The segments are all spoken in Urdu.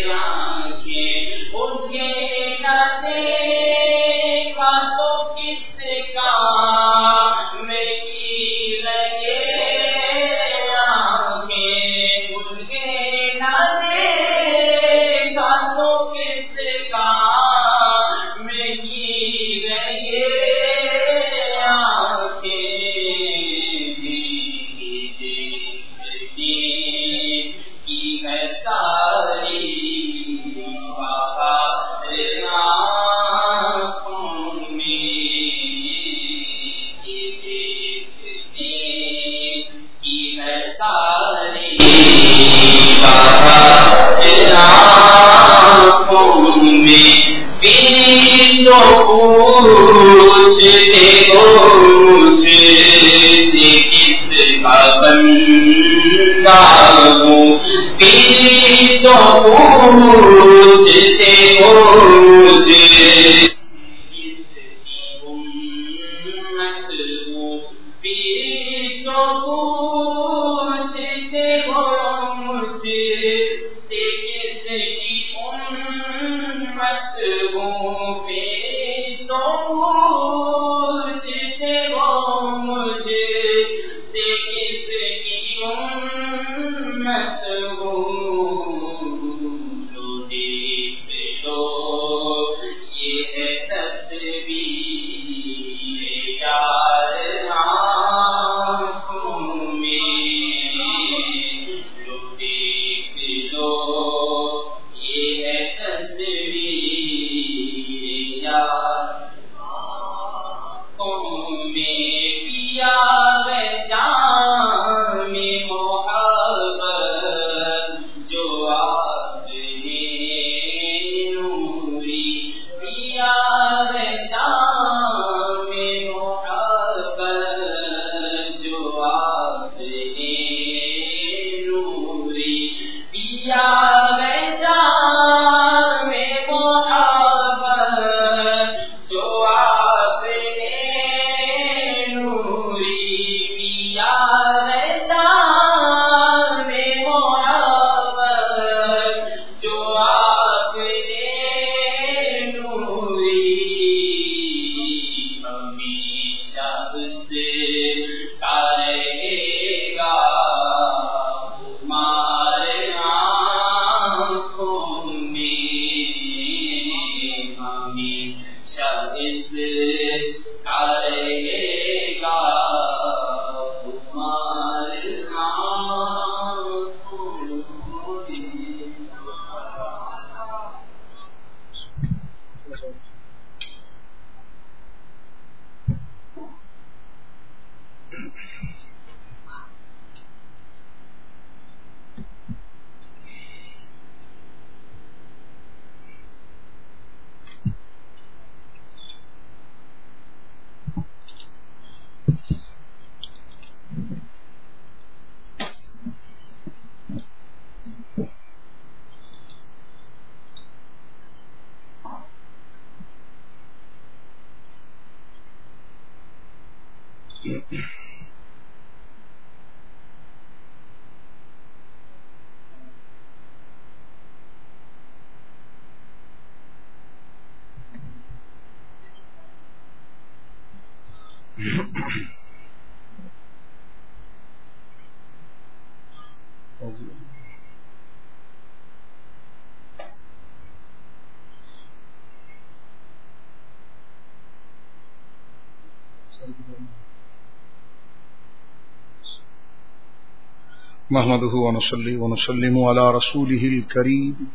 نحمده ونصلي ونسلم على رسوله الكريم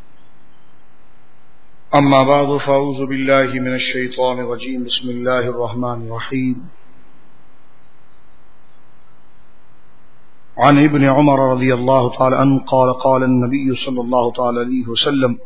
أما بعد فأعوذ بالله من الشيطان الرجيم بسم الله الرحمن الرحيم عن ابن عمر رضي الله تعالى عنه قال قال النبي صلى الله تعالى عليه وسلم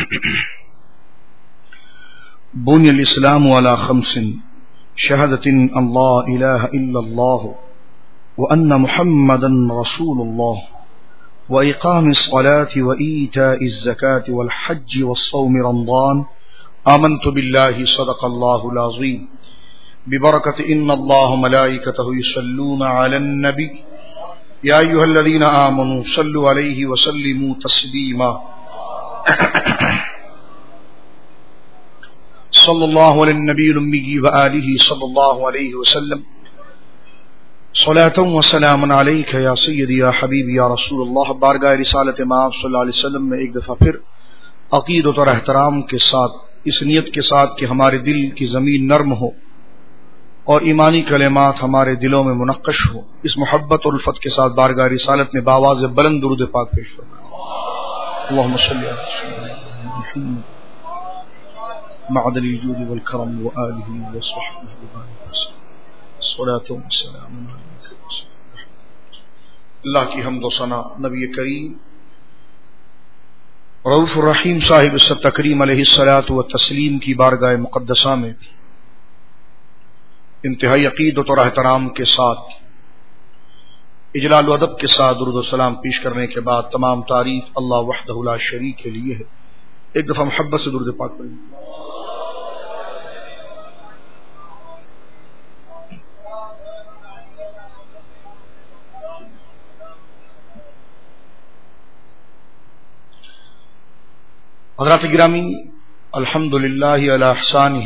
بني الإسلام على 5 شهادة أن لا إله إلا الله وأن محمدا رسول الله وإقام الصلاة وإيتاء الزكاة والحج والصوم رمضان آمنت بالله صدق الله العظيم ببركة إن الله ملائكته يصلون على النبي يا أيها الذين آمنوا صلوا عليه وسلموا تسليما صلی اللہ علی النبی الامی وآلہ صلی اللہ علیہ وسلم صلاۃ و سلام علیک یا سیدی یا حبیبی یا رسول اللہ. بارگاہ رسالت مآب صلی اللہ علیہ وسلم میں ایک دفعہ پھر عقیدت اور احترام کے ساتھ، اس نیت کے ساتھ کہ ہمارے دل کی زمین نرم ہو اور ایمانی کلمات ہمارے دلوں میں منقش ہو، اس محبت اور الفت کے ساتھ بارگاہ رسالت میں باواز بلند درود پاک پیش فرمائیں. اللہم صلی علی سیدنا محمد معدن الجود والکرم وآلہ وصحبہ وسلم. صلاۃ و سلام علیک. اللہ کی حمد و ثنا نبی کریم رؤوف الرحیم صاحب التکریم علیہ الصلاۃ والتسلیم کی بارگاہ مقدسہ میں انتہائی عقیدت اور احترام کے ساتھ، اجلال و ادب کے ساتھ درود و سلام پیش کرنے کے بعد تمام تعریف اللہ وحدہ لا شریک کے لیے ہے. ایک دفعہ محبت سے درود پاک پڑھیں. حضرات گرامی، الحمدللہ علی احسانہ.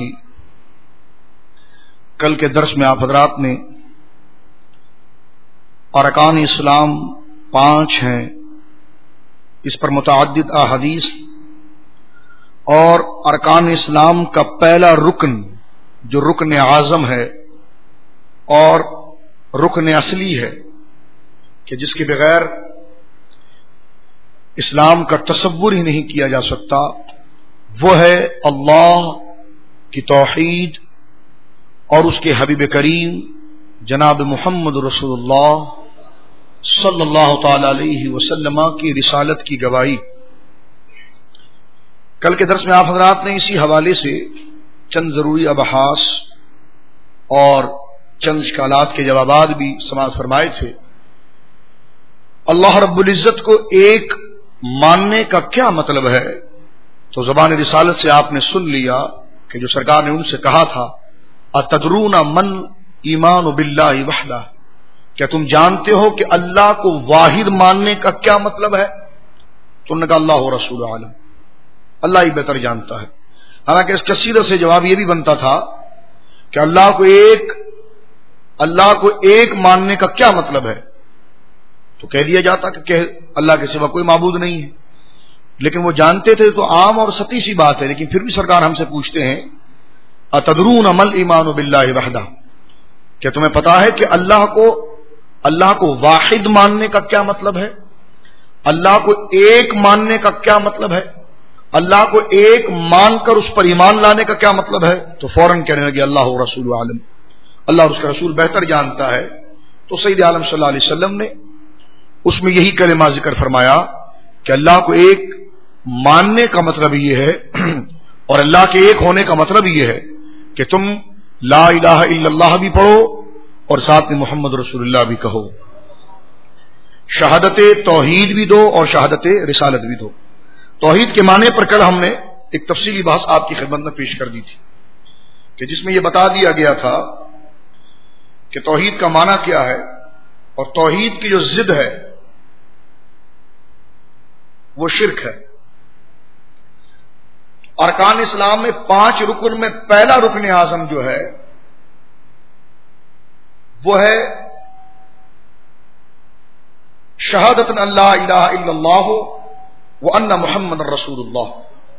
کل کے درس میں آپ حضرات نے ارکان اسلام 5 ہیں، اس پر متعدد احادیث، اور ارکان اسلام کا پہلا رکن جو رکن اعظم ہے اور رکن اصلی ہے کہ جس کے بغیر اسلام کا تصور ہی نہیں کیا جا سکتا، وہ ہے اللہ کی توحید اور اس کے حبیب کریم جناب محمد رسول اللہ صلی اللہ تعالی علیہ وسلم کی رسالت کی گواہی. کل کے درس میں آپ حضرات نے اسی حوالے سے چند ضروری ابحاث اور چند اشکالات کے جوابات بھی سماعت فرمائے تھے. اللہ رب العزت کو ایک ماننے کا کیا مطلب ہے، تو زبان رسالت سے آپ نے سن لیا کہ جو سرکار نے ان سے کہا تھا اتدرون من ایمان باللہ وحدہ، کیا تم جانتے ہو کہ اللہ کو واحد ماننے کا کیا مطلب ہے؟ تو انہوں نے کہا اللہ و رسول عالم، اللہ ہی بہتر جانتا ہے. حالانکہ اس کا سیدھا سے جواب یہ بھی بنتا تھا کہ اللہ کو ایک ماننے کا کیا مطلب ہے، تو کہہ دیا جاتا کہ اللہ کے سوا کوئی معبود نہیں ہے. لیکن وہ جانتے تھے تو عام اور سطحی سی بات ہے، لیکن پھر بھی سرکار ہم سے پوچھتے ہیں اتدرون مل ایمان باللہ وحدہ، کیا تمہیں پتا ہے کہ اللہ کو واحد ماننے کا کیا مطلب ہے، اللہ کو ایک ماننے کا کیا مطلب ہے، اللہ کو ایک مان کر اس پر ایمان لانے کا کیا مطلب ہے؟ تو فوراً کہنے لگے اللہ و رسول عالم، اللہ اور اس کا رسول بہتر جانتا ہے. تو سید عالم صلی اللہ علیہ وسلم نے اس میں یہی کلمہ ذکر فرمایا کہ اللہ کو ایک ماننے کا مطلب یہ ہے اور اللہ کے ایک ہونے کا مطلب یہ ہے کہ تم لا الہ الا اللہ بھی پڑھو اور ساتھ میں محمد رسول اللہ بھی کہو، شہادت توحید بھی دو اور شہادت رسالت بھی دو. توحید کے معنی پر کل ہم نے ایک تفصیلی بحث آپ کی خدمت میں پیش کر دی تھی کہ جس میں یہ بتا دیا گیا تھا کہ توحید کا معنی کیا ہے، اور توحید کی جو ضد ہے وہ شرک ہے. ارکان اسلام میں 5 رکن میں پہلا رکن اعظم جو ہے وہ ہے شہادت اللہ الہ الا اللہ وان محمد رسول اللہ.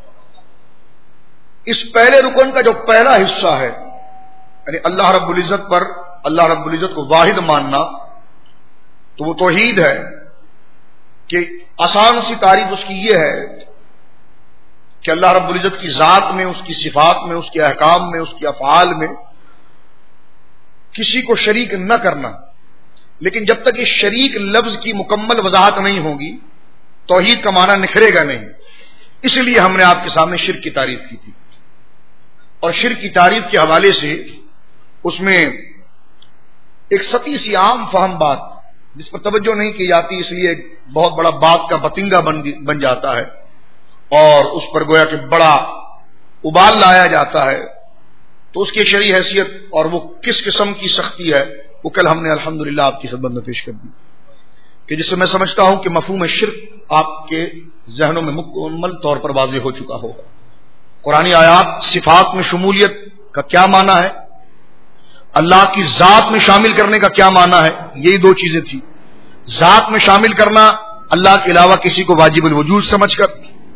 اس پہلے رکن کا جو پہلا حصہ ہے یعنی اللہ رب العزت کو واحد ماننا، تو وہ توحید ہے کہ آسان سی تعریف اس کی یہ ہے کہ اللہ رب العزت کی ذات میں، اس کی صفات میں، اس کے احکام میں، اس کے افعال میں کسی کو شریک نہ کرنا. لیکن جب تک اس شریک لفظ کی مکمل وضاحت نہیں ہوگی توحید کا معنی نکھرے گا نہیں. اس لیے ہم نے آپ کے سامنے شرک کی تعریف کی تھی، اور شرک کی تعریف کے حوالے سے اس میں ایک سطحی سی عام فہم بات جس پر توجہ نہیں کی جاتی، اس لیے بہت بڑا بات کا بتنگا بن جاتا ہے اور اس پر گویا کہ بڑا ابال لایا جاتا ہے. تو اس کی شرعی حیثیت اور وہ کس قسم کی سختی ہے وہ کل ہم نے الحمدللہ آپ کی خدمت میں پیش کر دی کہ جس سے میں سمجھتا ہوں کہ مفہوم شرک آپ کے ذہنوں میں مکمل طور پر واضح ہو چکا ہوگا۔ قرآنی آیات صفات میں شمولیت کا کیا معنی ہے، اللہ کی ذات میں شامل کرنے کا کیا معنی ہے، یہی دو چیزیں تھی۔ ذات میں شامل کرنا اللہ کے علاوہ کسی کو واجب الوجود سمجھ کر،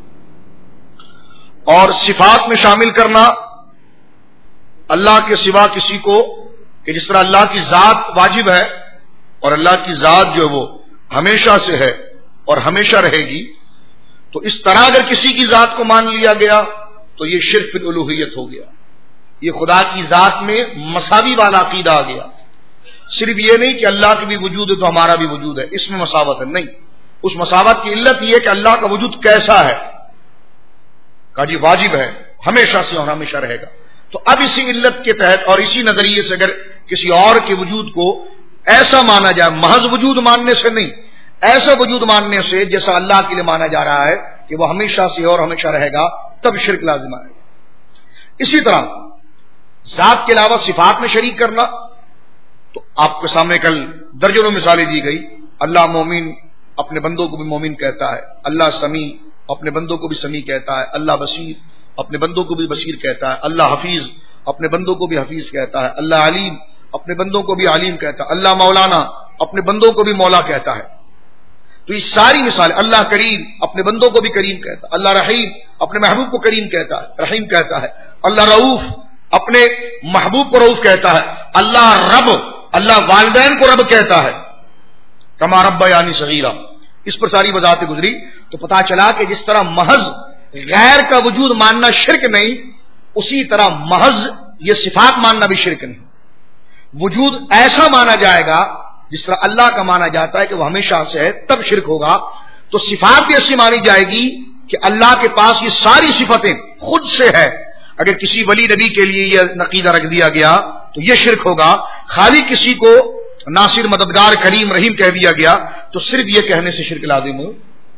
اور صفات میں شامل کرنا اللہ کے سوا کسی کو، کہ جس طرح اللہ کی ذات واجب ہے اور اللہ کی ذات جو ہے وہ ہمیشہ سے ہے اور ہمیشہ رہے گی، تو اس طرح اگر کسی کی ذات کو مان لیا گیا تو یہ شرک فی الالوہیت ہو گیا، یہ خدا کی ذات میں مساوی والا عقیدہ آ گیا۔ صرف یہ نہیں کہ اللہ کی بھی وجود ہے تو ہمارا بھی وجود ہے، اس میں مساوت ہے، نہیں، اس مساوت کی علت یہ کہ اللہ کا وجود کیسا ہے، کہا جی واجب ہے، ہمیشہ سے اور ہمیشہ رہے گا۔ تو اب اسی علت کے تحت اور اسی نظریے سے اگر کسی اور کے وجود کو ایسا مانا جائے، محض وجود ماننے سے نہیں، ایسا وجود ماننے سے جیسا اللہ کے لیے مانا جا رہا ہے کہ وہ ہمیشہ سے اور ہمیشہ رہے گا، تب شرک لازم آئے گا۔ اسی طرح ذات کے علاوہ صفات میں شریک کرنا، تو آپ کے سامنے کل درجنوں مثالیں دی گئی۔ اللہ مومن اپنے بندوں کو بھی مومن کہتا ہے، اللہ سمیع اپنے بندوں کو بھی سمیع کہتا ہے، اللہ بصیر اپنے بندوں کو بھی بصیر کہتا ہے، اللہ حفیظ اپنے بندوں کو بھی حفیظ کہتا ہے، اللہ علیم اپنے بندوں کو بھی علیم کہتا ہے، اللہ مولانا اپنے بندوں کو بھی مولا کہتا ہے۔ تو یہ ساری مثالیں، اللہ کریم اپنے بندوں کو بھی کریم کہتا ہے، اللہ رحیم اپنے محبوب کو کریم کہتا ہے، رحیم کہتا ہے، اللہ رؤوف اپنے محبوب کو رؤوف کہتا ہے، اللہ رب، اللہ والدین کو رب کہتا ہے، کما ربیانی صغیرا۔ اس پر ساری وضاحتیں گزری، تو پتا چلا کہ جس طرح محض غیر کا وجود ماننا شرک نہیں، اسی طرح محض یہ صفات ماننا بھی شرک نہیں۔ وجود ایسا مانا جائے گا جس طرح اللہ کا مانا جاتا ہے کہ وہ ہمیشہ سے ہے، تب شرک ہوگا۔ تو صفات بھی ایسی مانی جائے گی کہ اللہ کے پاس یہ ساری صفتیں خود سے ہے۔ اگر کسی ولی نبی کے لیے یہ عقیدہ رکھ دیا گیا تو یہ شرک ہوگا۔ خالی کسی کو ناصر، مددگار، کریم، رحیم کہہ دیا گیا تو صرف یہ کہنے سے شرک لازم ہو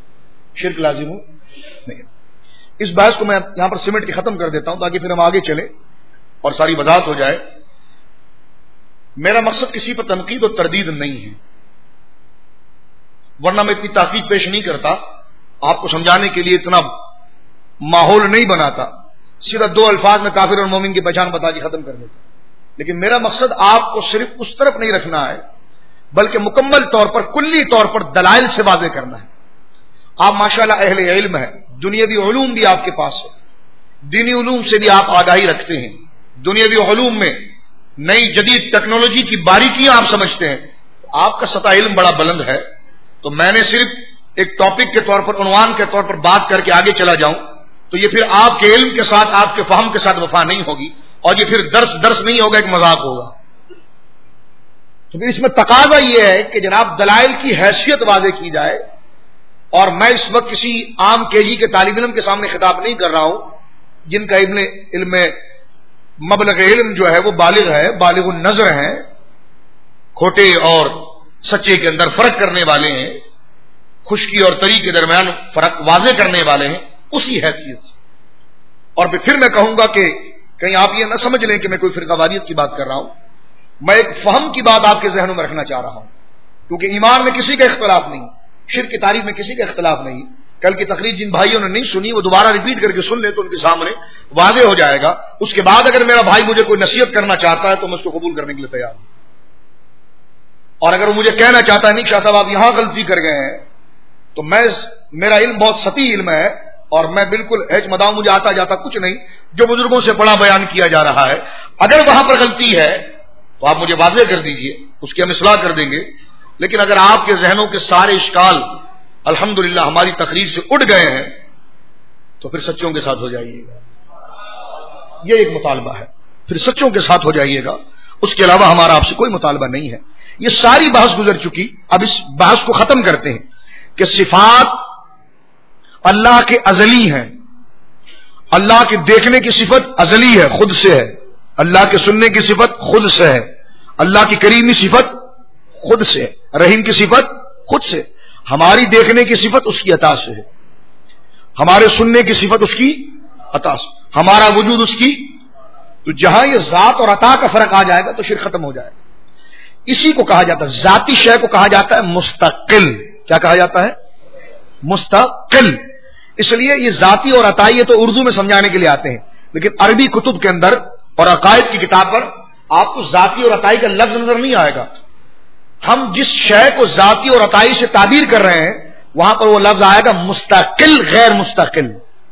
نہیں۔ اس بحث کو میں یہاں پر سمٹ کے ختم کر دیتا ہوں تاکہ پھر ہم آگے چلیں اور ساری وضاحت ہو جائے۔ میرا مقصد کسی پر تنقید اور تردید نہیں ہے، ورنہ میں اتنی تحقیق پیش نہیں کرتا، آپ کو سمجھانے کے لیے اتنا ماحول نہیں بناتا، صرف دو الفاظ میں کافر اور مومن کی پہچان بتا کے ختم کر دیتا۔ لیکن میرا مقصد آپ کو صرف اس طرف نہیں رکھنا ہے، بلکہ مکمل طور پر، کلی طور پر دلائل سے واضح کرنا ہے۔ آپ ماشاءاللہ اہل علم ہیں، دنیاوی علوم بھی آپ کے پاس ہے، دینی علوم سے بھی آپ آگاہی رکھتے ہیں، دنیاوی علوم میں نئی جدید ٹیکنالوجی کی باریکیاں آپ سمجھتے ہیں، آپ کا سطح علم بڑا بلند ہے۔ تو میں نے صرف ایک ٹاپک کے طور پر، عنوان کے طور پر بات کر کے آگے چلا جاؤں تو یہ پھر آپ کے علم کے ساتھ، آپ کے فہم کے ساتھ وفا نہیں ہوگی، اور یہ پھر درس نہیں ہوگا، ایک مذاق ہوگا۔ تو پھر اس میں تقاضا یہ ہے کہ جناب دلائل کی حیثیت واضح کی جائے، اور میں اس وقت کسی عام کے جی کے طالب علم کے سامنے خطاب نہیں کر رہا ہوں جن کا علم مبلغ علم جو ہے وہ بالغ ہے، بالغ النظر ہیں، کھوٹے اور سچے کے اندر فرق کرنے والے ہیں، خشکی اور تری کے درمیان فرق واضح کرنے والے ہیں، اسی حیثیت سے۔ اور پھر میں کہوں گا کہ کہیں آپ یہ نہ سمجھ لیں کہ میں کوئی فرقہ واریت کی بات کر رہا ہوں، میں ایک فہم کی بات آپ کے ذہنوں میں رکھنا چاہ رہا ہوں، کیونکہ ایمان میں کسی کا اختلاف نہیں، شرک کی تعریف میں کسی کا اختلاف نہیں۔ کل کی تقریر جن بھائیوں نے نہیں سنی وہ دوبارہ ریپیٹ کر کے سن لیں تو ان کے سامنے واضح ہو جائے گا۔ اس کے بعد اگر میرا بھائی مجھے کوئی نصیحت کرنا چاہتا ہے تو میں اس کو قبول کرنے کے لیے تیار ہوں، اور اگر وہ مجھے کہنا چاہتا ہے نہیں شاہ صاحب آپ یہاں غلطی کر گئے ہیں، تو میرا علم بہت سطحی علم ہے اور میں بالکل ہیچ مداؤں، مجھے آتا جاتا کچھ نہیں، جو بزرگوں سے بڑا بیان کیا جا رہا ہے، اگر وہاں پر غلطی ہے تو آپ مجھے واضح کر دیجئے، اس کی ہم اصلاح کر دیں گے۔ لیکن اگر آپ کے ذہنوں کے سارے اشکال الحمدللہ ہماری تقریر سے اٹھ گئے ہیں تو پھر سچوں کے ساتھ ہو جائیے گا، یہ ایک مطالبہ ہے، پھر سچوں کے ساتھ ہو جائیے گا، اس کے علاوہ ہمارا آپ سے کوئی مطالبہ نہیں ہے۔ یہ ساری بحث گزر چکی، اب اس بحث کو ختم کرتے ہیں کہ صفات اللہ کے ازلی ہیں، اللہ کے دیکھنے کی صفت ازلی ہے، خود سے ہے، اللہ کے سننے کی صفت خود سے ہے، اللہ کی کریمی صفت خود سے ہے، رحیم کی صفت خود سے، ہماری دیکھنے کی صفت اس کی عطا سے ہے، ہمارے سننے کی صفت اس کی عطا سے، ہمارا وجود اس کی۔ تو جہاں یہ ذات اور عطا کا فرق آ جائے گا تو شرک ختم ہو جائے گا۔ اسی کو کہا جاتا ہے، ذاتی شے کو کہا جاتا ہے مستقل۔ کیا کہا جاتا ہے؟ مستقل. اس لیے یہ ذاتی اور عطائی تو اردو میں سمجھانے کے لیے آتے ہیں، لیکن عربی کتب کے اندر اور عقائد کی کتاب پر آپ کو ذاتی اور عطائی کا لفظ نظر نہیں آئے گا. ہم جس شے کو ذاتی اور عطائی سے تعبیر کر رہے ہیں وہاں پر وہ لفظ آئے گا مستقل غیر مستقل.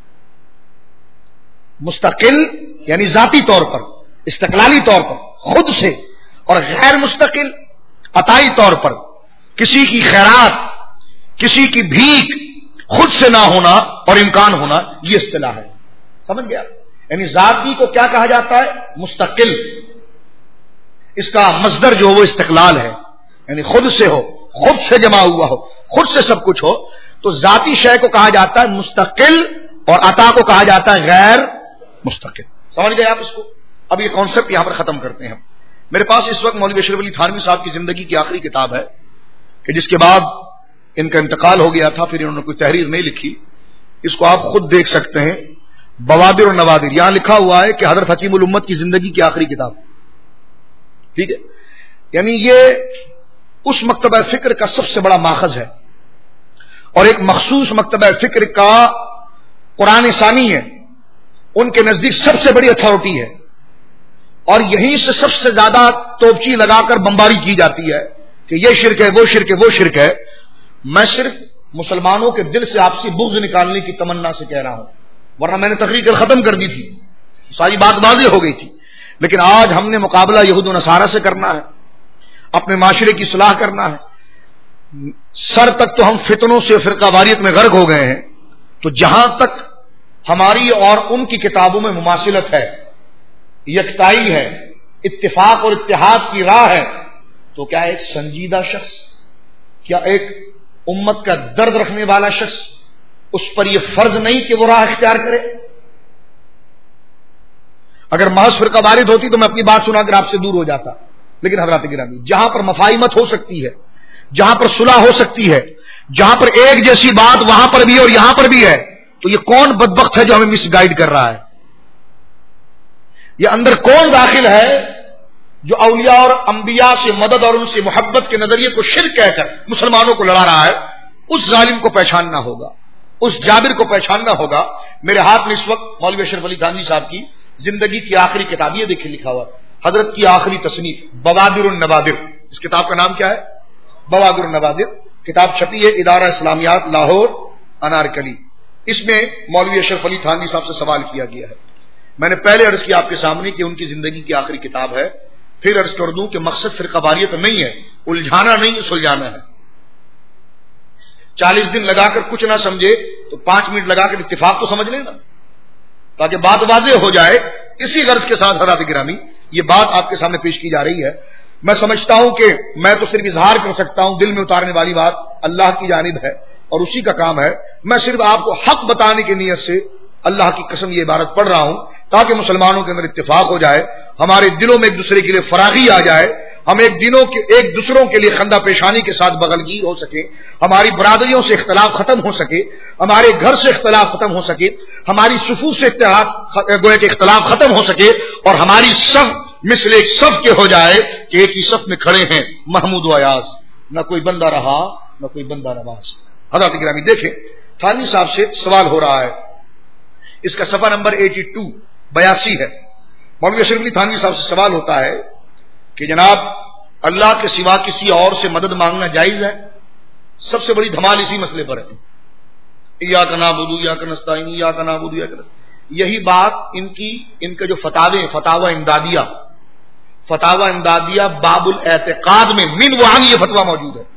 مستقل یعنی ذاتی طور پر، استقلالی طور پر خود سے، اور غیر مستقل عطائی طور پر کسی کی خیرات، کسی کی بھیک خود سے نہ ہونا اور امکان ہونا، یہ اصطلاح ہے. سمجھ گیا؟ یعنی ذاتی کو کیا کہا جاتا ہے؟ مستقل. اس کا مصدر جو وہ استقلال ہے، یعنی خود سے ہو، خود سے جمع ہوا ہو، خود سے سب کچھ ہو. تو ذاتی شے کو کہا جاتا ہے مستقل اور عطا کو کہا جاتا ہے غیر مستقل. سمجھ گئے آپ اس کو؟ اب یہ کانسیپٹ یہاں پر ختم کرتے ہیں. میرے پاس اس وقت مولوی اشرف علی تھانوی صاحب کی زندگی کی آخری کتاب ہے کہ جس کے بعد ان کا انتقال ہو گیا تھا، پھر انہوں نے کوئی تحریر نہیں لکھی. اس کو آپ خود دیکھ سکتے ہیں، بوادر و نوادر. یہاں لکھا ہوا ہے کہ حضرت حکیم الامت کی زندگی کی آخری کتاب. ٹھیک ہے؟ یعنی یہ اس مکتبہ فکر کا سب سے بڑا ماخذ ہے، اور ایک مخصوص مکتبہ فکر کا قرآن ثانی ہے. ان کے نزدیک سب سے بڑی اتھارٹی ہے، اور یہیں سے سب سے زیادہ توپچی لگا کر بمباری کی جاتی ہے کہ یہ شرک ہے، وہ شرک ہے، وہ شرک ہے. میں صرف مسلمانوں کے دل سے آپسی بغض نکالنے کی تمنا سے کہہ رہا ہوں، ورنہ میں نے تقریر ختم کر دی تھی، ساری بات واضح ہو گئی تھی. لیکن آج ہم نے مقابلہ یہود و نصارہ سے کرنا ہے، اپنے معاشرے کی اصلاح کرنا ہے. سر تک تو ہم فتنوں سے فرقہ واریت میں غرق ہو گئے ہیں. تو جہاں تک ہماری اور ان کی کتابوں میں مماثلت ہے، یکتائی ہے، اتفاق اور اتحاد کی راہ ہے، تو کیا ایک سنجیدہ شخص، کیا ایک امت کا درد رکھنے والا شخص، اس پر یہ فرض نہیں کہ وہ راہ اختیار کرے؟ اگر محض فرقہ وارث ہوتی تو میں اپنی بات سنا کر آپ سے دور ہو جاتا. لیکن حضرات گرامی، جہاں پر مفاہمت ہو سکتی ہے، جہاں پر صلح ہو سکتی ہے، جہاں پر ایک جیسی بات وہاں پر بھی اور یہاں پر بھی ہے، تو یہ کون بدبخت ہے جو ہمیں مس گائیڈ کر رہا ہے؟ یہ اندر کون داخل ہے جو اولیاء اور انبیاء سے مدد اور ان سے محبت کے نظریے کو شرک کہہ کر مسلمانوں کو لڑا رہا ہے؟ اس ظالم کو پہچاننا ہوگا، اس جابر کو پہچاننا ہوگا. میرے ہاتھ میں اس وقت مولوی اشرف علی تھانوی صاحب کی زندگی کی آخری کتاب، یہ دیکھیں لکھا ہوا حضرت کی آخری تصنیف بوادر النوادر. اس کتاب کا نام کیا ہے؟ بوادر النوادر. کتاب چھپی ہے ادارہ اسلامیات لاہور انارکلی. اس میں مولوی اشرف علی تھانوی صاحب سے سوال کیا گیا ہے. میں نے پہلے عرض کیا آپ کے سامنے کہ ان کی زندگی کی آخری کتاب ہے. پھر عرض کر دوں کہ مقصد فرقہ واریت نہیں ہے، الجھانا نہیں، سلجھانا ہے. 40 دن لگا کر کچھ نہ سمجھے تو 5 منٹ لگا کر اتفاق تو سمجھ لینا، تاکہ بات واضح ہو جائے. اسی غرض کے ساتھ حضرات گرامی یہ بات آپ کے سامنے پیش کی جا رہی ہے. میں سمجھتا ہوں کہ میں تو صرف اظہار کر سکتا ہوں، دل میں اتارنے والی بات اللہ کی جانب ہے اور اسی کا کام ہے. میں صرف آپ کو حق بتانے کی نیت سے اللہ کی قسم یہ عبارت پڑھ رہا ہوں تاکہ مسلمانوں کے اندر اتفاق ہو جائے، ہمارے دلوں میں ایک دوسرے کے لیے فراغی آ جائے، ہم ایک دوسروں کے لیے خندہ پیشانی کے ساتھ بغلگیر ہو سکے، ہماری برادریوں سے اختلاف ختم ہو سکے، ہمارے گھر سے اختلاف ختم ہو سکے، ہماری صفوف سے گویا کہ اختلاف ختم ہو سکے، اور ہماری صف مثل ایک صف کے ہو جائے کہ ایک ہی صف میں کھڑے ہیں محمود و ایاز، نہ کوئی بندہ رہا نہ کوئی بندہ نواز. حضرات گرامی دیکھیں، تھانوی صاحب سے سوال ہو رہا ہے، اس کا صفحہ نمبر 82 ہے. مولوی اشرف علی تھانوی صاحب سے سوال ہوتا ہے کہ جناب اللہ کے سوا کسی اور سے مدد مانگنا جائز ہے؟ سب سے بڑی دھمال اسی مسئلے پر ہے. ایاک نعبد و ایاک نستعین، ایاک نعبد و ایاک نستعین. یہی بات ان کا جو فتاوی امدادیہ باب الاعتقاد میں من وہاں یہ فتویٰ موجود ہے،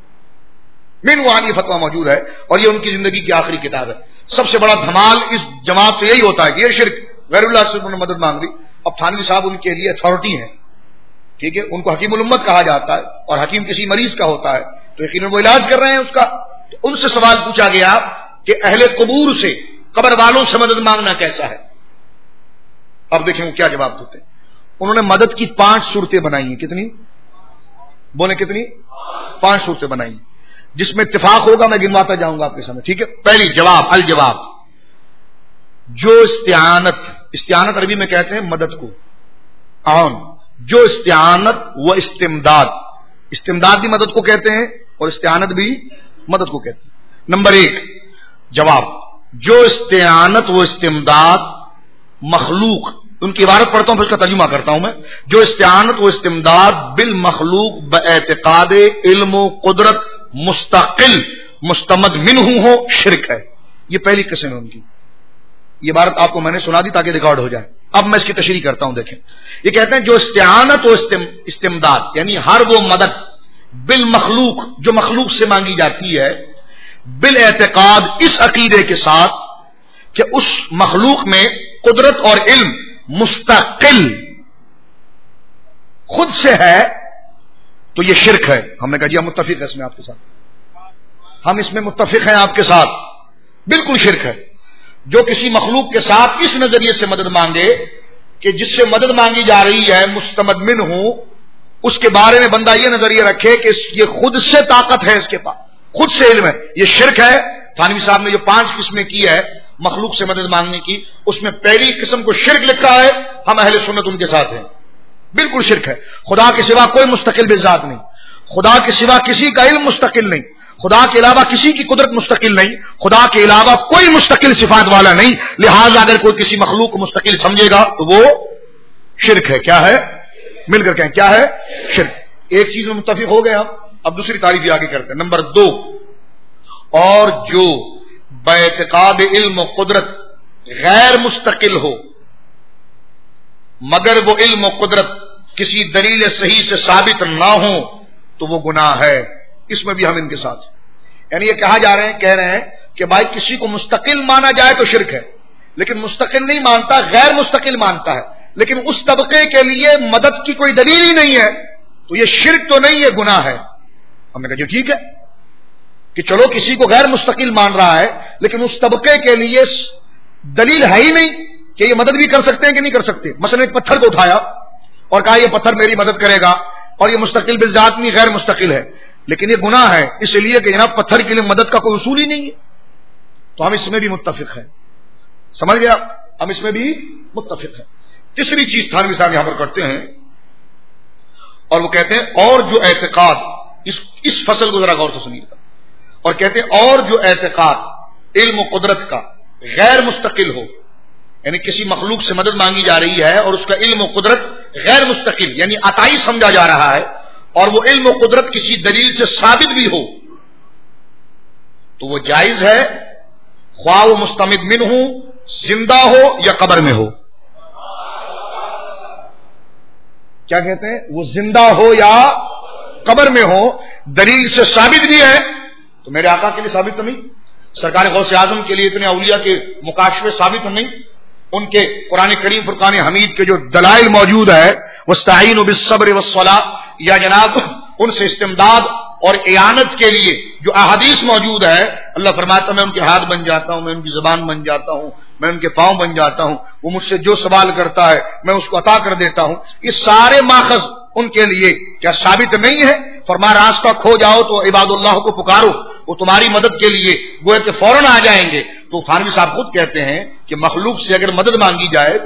اور یہ ان کی زندگی کی آخری کتاب ہے. سب سے بڑا دھمال اس جماعت سے یہی ہوتا ہے کہ یہ شرک، غیر اللہ سے مدد مانگ لی. اب تھانوی صاحب ان کے لیے اتھارٹی ہیں، ٹھیک ہے، ان کو حکیم الامت کہا جاتا ہے، اور حکیم کسی مریض کا ہوتا ہے تو یقیناً وہ علاج کر رہے ہیں اس کا. تو ان سے سوال پوچھا گیا کہ اہل قبور سے، قبر والوں سے مدد مانگنا کیسا ہے؟ اب دیکھیں وہ کیا جواب دیتے ہیں. انہوں نے مدد کی 5 صورتیں بنائی ہیں. کتنی بولے؟ کتنی؟ 5 صورتیں بنائی ہیں، جس میں اتفاق ہوگا میں گنواتا جاؤں گا آپ کے سامنے. ٹھیک ہے، پہلی الجواب، جو استعانت عربی میں کہتے ہیں مدد کو، جو استعانت و استمداد بھی مدد کو کہتے ہیں اور استعانت بھی مدد کو کہتے ہیں. نمبر 1، جواب، جو استعانت و استمداد مخلوق، ان کی عبارت پڑھتا ہوں پھر اس کا ترجمہ کرتا ہوں میں، جو استعانت و استمداد بالمخلوق باعتقاد علم و قدرت مستقل مستمد منہ ہو، شرک ہے. یہ پہلی قسم ہے ان کی. یہ عبارت آپ کو میں نے سنا دی تاکہ ریکارڈ ہو جائے. اب میں اس کی تشریح کرتا ہوں. دیکھیں، یہ کہتے ہیں جو استعانت و استمداد یعنی ہر وہ مدد بالمخلوق جو مخلوق سے مانگی جاتی ہے، بالاعتقاد اس عقیدے کے ساتھ کہ اس مخلوق میں قدرت اور علم مستقل خود سے ہے، تو یہ شرک ہے. ہم نے کہا جی ہم متفق ہیں اس میں آپ کے ساتھ، ہم اس میں متفق ہیں آپ کے ساتھ، بالکل شرک ہے. جو کسی مخلوق کے ساتھ اس نظریے سے مدد مانگے کہ جس سے مدد مانگی جا رہی ہے مستمد منہ ہو، اس کے بارے میں بندہ یہ نظریہ رکھے کہ یہ خود سے طاقت ہے، اس کے پاس خود سے علم ہے، یہ شرک ہے. تھانوی صاحب نے جو 5 قسمیں کی ہے مخلوق سے مدد مانگنے کی، اس میں پہلی قسم کو شرک لکھا ہے. ہم اہل سنت ان کے ساتھ ہیں، بالکل شرک ہے. خدا کے سوا کوئی مستقل بذات نہیں، خدا کے سوا کسی کا علم مستقل نہیں، خدا کے علاوہ کسی کی قدرت مستقل نہیں، خدا کے علاوہ کوئی مستقل صفات والا نہیں. لہذا اگر کوئی کسی مخلوق کو مستقل سمجھے گا تو وہ شرک ہے. کیا ہے؟ مل کر کہیں کیا ہے؟ شرک. ایک چیز میں متفق ہو گئے ہم. اب دوسری تعریف بھی آگے کرتے ہیں. نمبر 2، اور جو باعتقاد علم و قدرت غیر مستقل ہو مگر وہ علم و قدرت کسی دلیل صحیح سے ثابت نہ ہو تو وہ گناہ ہے. اس میں بھی ہم ان کے ساتھ، یعنی یہ کہہ رہے ہیں کہ بھائی کسی کو مستقل مانا جائے تو شرک ہے، لیکن مستقل نہیں مانتا، غیر مستقل مانتا ہے، لیکن اس طبقے کے لیے مدد کی کوئی دلیل ہی نہیں ہے تو یہ شرک تو نہیں، یہ گناہ ہے. ہم نے کہا جو ٹھیک ہے کہ چلو کسی کو غیر مستقل مان رہا ہے لیکن اس طبقے کے لیے دلیل ہے ہی نہیں کہ یہ مدد بھی کر سکتے ہیں کہ نہیں کر سکتے. مثلا ایک پتھر کو اٹھایا اور کہا یہ پتھر میری مدد کرے گا اور یہ مستقل بذات نہیں غیر مستقل ہے، لیکن یہ گناہ ہے اس لیے کہ جناب پتھر کے لیے مدد کا کوئی اصول ہی نہیں ہے. تو ہم اس میں بھی متفق ہیں. سمجھ گیا؟ ہم اس میں بھی متفق ہیں. تیسری چیز تھانوی صاحب یہاں پر کرتے ہیں اور وہ کہتے ہیں اور جو اعتقاد، اس فصل کو ذرا غور سے سنیے گا، اور کہتے ہیں اور جو اعتقاد علم و قدرت کا غیر مستقل ہو، یعنی کسی مخلوق سے مدد مانگی جا رہی ہے اور اس کا علم و قدرت غیر مستقل یعنی عطائی سمجھا جا رہا ہے اور وہ علم و قدرت کسی دلیل سے ثابت بھی ہو تو وہ جائز ہے، خواہ وہ مستمد من ہو، زندہ ہو یا قبر میں ہو. کیا کہتے ہیں؟ وہ زندہ ہو یا قبر میں ہو، دلیل سے ثابت بھی ہے. تو میرے آقا کے لیے ثابت تو نہیں، سرکار غوث اعظم کے لیے اتنے اولیاء کے مکاشفے ثابت تو نہیں، ان کے قرآن کریم فرقان حمید کے جو دلائل موجود ہے واستعینوا بالصبر والصلاۃ، یا جناب ان سے استمداد اور اعانت کے لیے جو احادیث موجود ہے، اللہ فرماتا میں ان کے ہاتھ بن جاتا ہوں، میں ان کی زبان بن جاتا ہوں، میں ان کے پاؤں بن جاتا ہوں، وہ مجھ سے جو سوال کرتا ہے میں اس کو عطا کر دیتا ہوں. یہ سارے ماخذ ان کے لیے کیا ثابت نہیں ہے؟ فرما راستہ کھو جاؤ تو عباد اللہ کو پکارو، وہ تمہاری مدد کے لیے گویا کہ فوراً آ جائیں گے. تو تھانوی صاحب خود کہتے ہیں کہ مخلوق سے اگر مدد مانگی جائے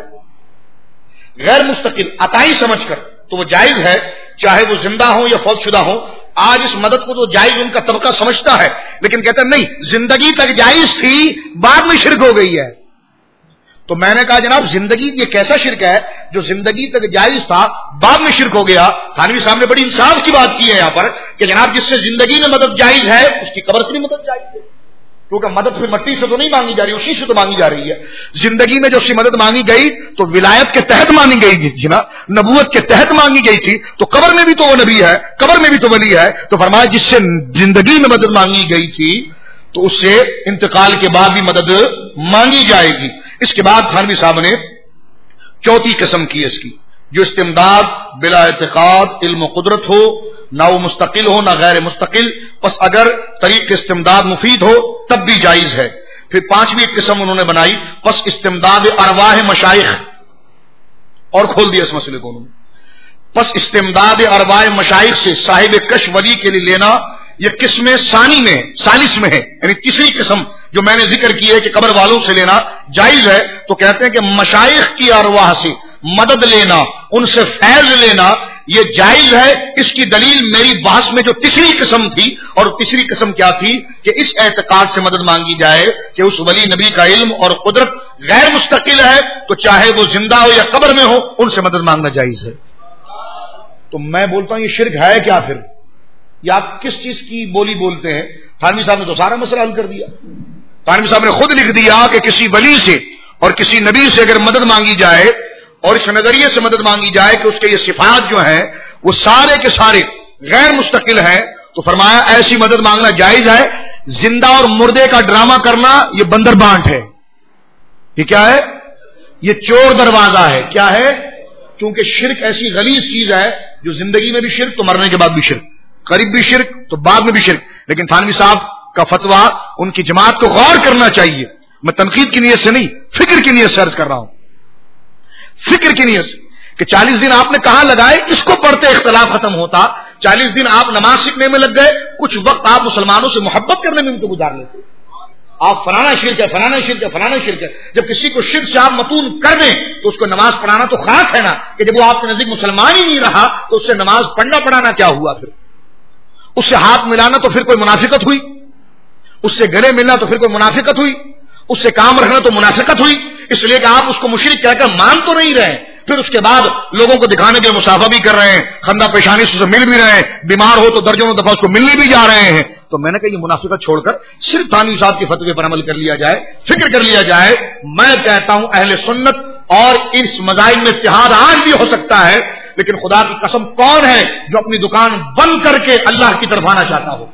غیر مستقل عطائی سمجھ کر تو وہ جائز ہے، چاہے وہ زندہ ہو یا فوت شدہ ہو. آج اس مدد کو تو جائز ان کا طبقہ سمجھتا ہے، لیکن کہتے ہیں نہیں، زندگی تک جائز تھی، بعد میں شرک ہو گئی ہے. تو میں نے کہا جناب زندگی یہ کیسا شرک ہے جو زندگی تک جائز تھا بعد میں شرک ہو گیا؟ تھانوی صاحب نے بڑی انصاف کی بات کی ہے یہاں پر کہ جناب جس سے زندگی میں مدد جائز ہے اس کی قبر سے بھی مدد جائز ہے، کیونکہ مدد پھر مٹی سے تو نہیں مانگی جا رہی، اسی سے تو مانگی جا رہی ہے. زندگی میں جو اس کی مدد مانگی گئی تو ولایت کے تحت مانگی گئی تھی جناب، نبوت کے تحت مانگی گئی تھی، تو قبر میں بھی تو وہ نبی ہے، قبر میں بھی تو ولی ہے. تو فرمایا جس سے زندگی میں مدد مانگی گئی تھی تو اس سے انتقال کے بعد بھی مدد مانگی جائے گی. اس کے بعد تھانوی صاحب نے چوتھی قسم کی اس کی، جو استمداد بلا اعتقاد علم و قدرت ہو، نہ وہ مستقل ہو نہ غیر مستقل، پس اگر طریق استمداد مفید ہو تب بھی جائز ہے. پھر پانچویں قسم انہوں نے بنائی، پس استمداد ارواح مشائخ، اور کھول دیا اس مسئلے کو انہوں نے. پس استمداد ارواح مشائخ سے صاحب کش ولی کے لیے لینا یہ قسم ثانی میں ثالث میں ہے، یعنی تیسری قسم جو میں نے ذکر کی ہے کہ قبر والوں سے لینا جائز ہے. تو کہتے ہیں کہ مشائخ کی ارواح سے مدد لینا، ان سے فیض لینا، یہ جائز ہے. اس کی دلیل میری بحث میں جو تیسری قسم تھی، اور تیسری قسم کیا تھی کہ اس اعتقاد سے مدد مانگی جائے کہ اس ولی نبی کا علم اور قدرت غیر مستقل ہے، تو چاہے وہ زندہ ہو یا قبر میں ہو ان سے مدد مانگنا جائز ہے. تو میں بولتا ہوں یہ شرک ہے کیا پھر؟ یا آپ کس چیز کی بولی بولتے ہیں؟ تھانوی صاحب نے تو سارا مسئلہ حل کر دیا. تھانوی صاحب نے خود لکھ دیا کہ کسی ولی سے اور کسی نبی سے اگر مدد مانگی جائے اور اس نظریے سے مدد مانگی جائے کہ اس کے یہ صفات جو ہیں وہ سارے کے سارے غیر مستقل ہیں، تو فرمایا ایسی مدد مانگنا جائز ہے. زندہ اور مردے کا ڈرامہ کرنا یہ بندر بانٹ ہے. یہ کیا ہے؟ یہ چور دروازہ ہے. کیا ہے؟ کیونکہ شرک ایسی غلیظ چیز ہے جو زندگی میں بھی شرک تو مرنے کے بعد بھی شرک، قریب بھی شرک تو بعد میں بھی شرک. لیکن تھانوی صاحب کا فتویٰ ان کی جماعت کو غور کرنا چاہیے. میں تنقید کی نیت سے نہیں، فکر کی نیت سے عرض کر رہا ہوں، فکر کی نیت سے کہ 40 دن آپ نے کہاں لگائے؟ اس کو پڑھتے اختلاف ختم ہوتا. 40 دن آپ نماز سیکھنے میں لگ گئے، کچھ وقت آپ مسلمانوں سے محبت کرنے میں ان کو گزار لیتے. آپ فلانا شرک ہے، فلانا شرک ہے، فلانا شرک ہے. جب کسی کو شرک سے آپ متون کر دیں تو اس کو نماز پڑھانا تو خاص ہے نا، کہ جب وہ آپ کے نزدیک مسلمان ہی نہیں رہا تو اس سے نماز پڑھنا پڑھانا کیا ہوا؟ پھر اس سے ہاتھ ملانا تو پھر کوئی منافقت ہوئی، اس سے گلے ملنا تو پھر کوئی منافقت ہوئی، اس سے کام رکھنا تو منافقت ہوئی. اس لیے کہ آپ اس کو مشرک کہہ کر مان تو نہیں رہے، پھر اس کے بعد لوگوں کو دکھانے کے مسافہ بھی کر رہے ہیں، خندہ پیشانی سے مل بھی رہے ہیں، بیمار ہو تو درجنوں دفعہ اس کو ملنے بھی جا رہے ہیں. تو میں نے کہا یہ منافقت چھوڑ کر صرف تھانوی صاحب کے فتوے پر عمل کر لیا جائے، فکر کر لیا جائے. میں کہتا ہوں اہل سنت اور اس مذاہب میں اتحاد آج بھی ہو سکتا ہے، لیکن خدا کی قسم کون ہے جو اپنی دکان بند کر کے اللہ کی طرف آنا چاہتا ہو؟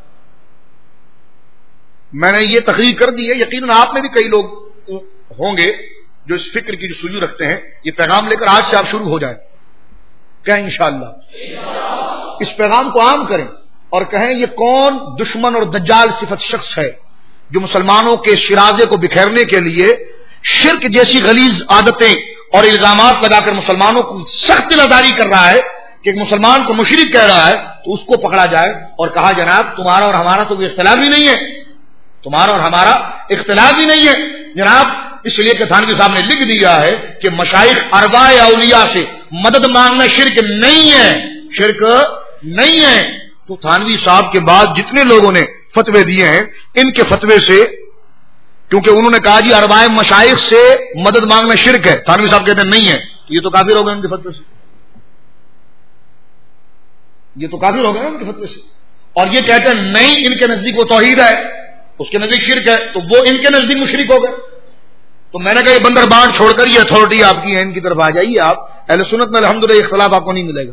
میں نے یہ تقریر کر دی ہے، یقیناً آپ میں بھی کئی لوگ ہوں گے جو اس فکر کی جو سلو رکھتے ہیں. یہ پیغام لے کر آج سے آپ شروع ہو جائیں، کہیں انشاءاللہ اس پیغام کو عام کریں اور کہیں یہ کون دشمن اور دجال صفت شخص ہے جو مسلمانوں کے شرازے کو بکھیرنے کے لیے شرک جیسی غلیظ عادتیں اور الزامات لگا کر مسلمانوں کو سخت نظاری کر رہا ہے کہ ایک مسلمان کو مشرک کہہ رہا ہے. تو اس کو پکڑا جائے اور کہا جناب تمہارا اور ہمارا تو کوئی اختلاف ہی نہیں ہے، تمہارا اور ہمارا اختلاف ہی نہیں ہے جناب. اس لیے کہ تھانوی صاحب نے لکھ دیا ہے کہ مشائخ ارباء اولیاء سے مدد مانگنا شرک نہیں ہے، شرک نہیں ہے. تو تھانوی صاحب کے بعد جتنے لوگوں نے فتوے دیے ہیں ان کے فتوے سے، کیونکہ انہوں نے کہا جی ارباء مشائخ سے مدد مانگنا شرک ہے، تھانوی صاحب کہتے ہیں نہیں ہے، تو یہ تو کافر ہو گئے ان کے فتوے سے، یہ تو کافر ہو گئے ان کے فتوے سے. اور یہ کہتے ہیں نہیں ان کے نزدیک وہ توحید ہے، اس کے نزدیک شرک ہے، تو وہ ان کے نزدیک مشرک ہو گئے. تو میں نے کہا یہ بندر بانٹ چھوڑ کر یہ اتھارٹی آپ کی ہے، ان کی طرف آ جائیے. آپ اہل سنت میں الحمدللہ اختلاف آپ کو نہیں ملے گا،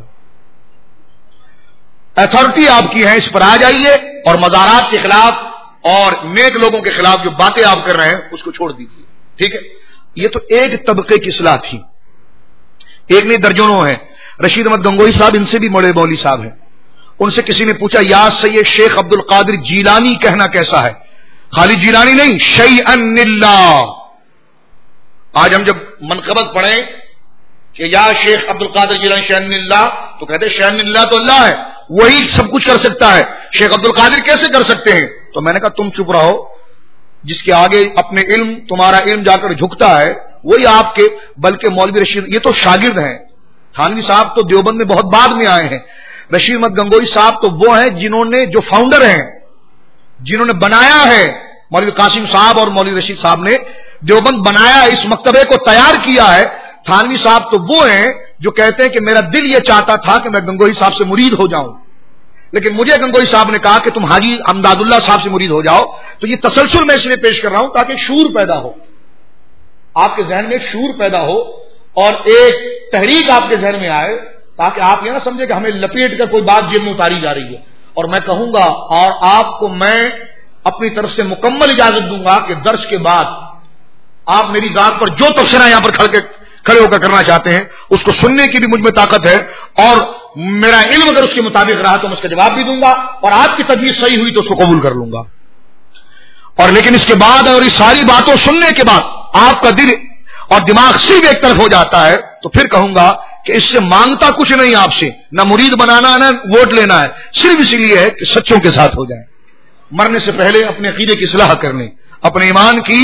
اتھارٹی آپ کی ہے، اس پر آ جائیے اور مزارات کے خلاف اور نیک لوگوں کے خلاف جو باتیں آپ کر رہے ہیں اس کو چھوڑ دیجیے. ٹھیک ہے؟ یہ تو ایک طبقے کی اصلاح تھی، ایک نہیں درجنوں ہیں. رشید احمد گنگوئی صاحب ان سے بھی بڑے مولوی صاحب ہیں، ان سے کسی نے پوچھا یا سید شیخ عبد القادر جیلانی کہنا کیسا ہے؟ خالی جیلانی نہیں، شیئن اللہ. آج ہم جب منقبت پڑھیں کہ یا شیخ عبد القادر جیلانی شیئن اللہ، تو کہتے ہیں شیئن اللہ تو اللہ ہے، وہی سب کچھ کر سکتا ہے، شیخ عبد القادر کیسے کر سکتے ہیں؟ تو میں نے کہا تم چپ رہو، جس کے آگے اپنے علم تمہارا علم جا کر جھکتا ہے وہی آپ کے، بلکہ مولوی رشید یہ تو شاگرد ہیں. تھانوی صاحب تو دیوبند میں بہت بعد میں آئے ہیں. رشید احمد گنگوئی صاحب تو وہ ہیں جنہوں نے، جو فاؤنڈر ہیں، جنہوں نے بنایا ہے. مولوی قاسم صاحب اور مولوی رشید صاحب نے دیوبند بنایا، اس مکتبے کو تیار کیا ہے. تھانوی صاحب تو وہ ہیں جو کہتے ہیں کہ میرا دل یہ چاہتا تھا کہ میں گنگوئی صاحب سے مرید ہو جاؤں، لیکن مجھے گنگوئی صاحب نے کہا کہ تم حاجی امداد اللہ صاحب سے مرید ہو جاؤ. تو یہ تسلسل میں اس لیے پیش کر رہا ہوں تاکہ شعور پیدا ہو، آپ کے ذہن میں شعور پیدا ہو اور ایک تحریک آپ کے ذہن میں آئے، تاکہ آپ یہ نہ سمجھے کہ ہمیں لپیٹ کر کوئی بات جیب میں اتاری جا رہی ہے. اور میں کہوں گا اور آپ کو میں اپنی طرف سے مکمل اجازت دوں گا کہ درس کے بعد آپ میری ذات پر جو تبصرہ یہاں پر کھڑے ہو کر کرنا چاہتے ہیں اس کو سننے کی بھی مجھ میں طاقت ہے، اور میرا علم اگر اس کے مطابق رہا تو میں اس کا جواب بھی دوں گا، اور آپ کی تجویز صحیح ہوئی تو اس کو قبول کر لوں گا. اور لیکن اس کے بعد اور اس ساری باتوں سننے کے بعد آپ کا دل اور دماغ صرف ایک طرف ہو جاتا ہے تو پھر کہوں گا کہ اس سے مانگتا کچھ نہیں، آپ سے نہ مرید بنانا نہ ووٹ لینا ہے، صرف اسی لیے ہے کہ سچوں کے ساتھ ہو جائیں. مرنے سے پہلے اپنے عقیدے کی اصلاح کر لیں، اپنے ایمان کی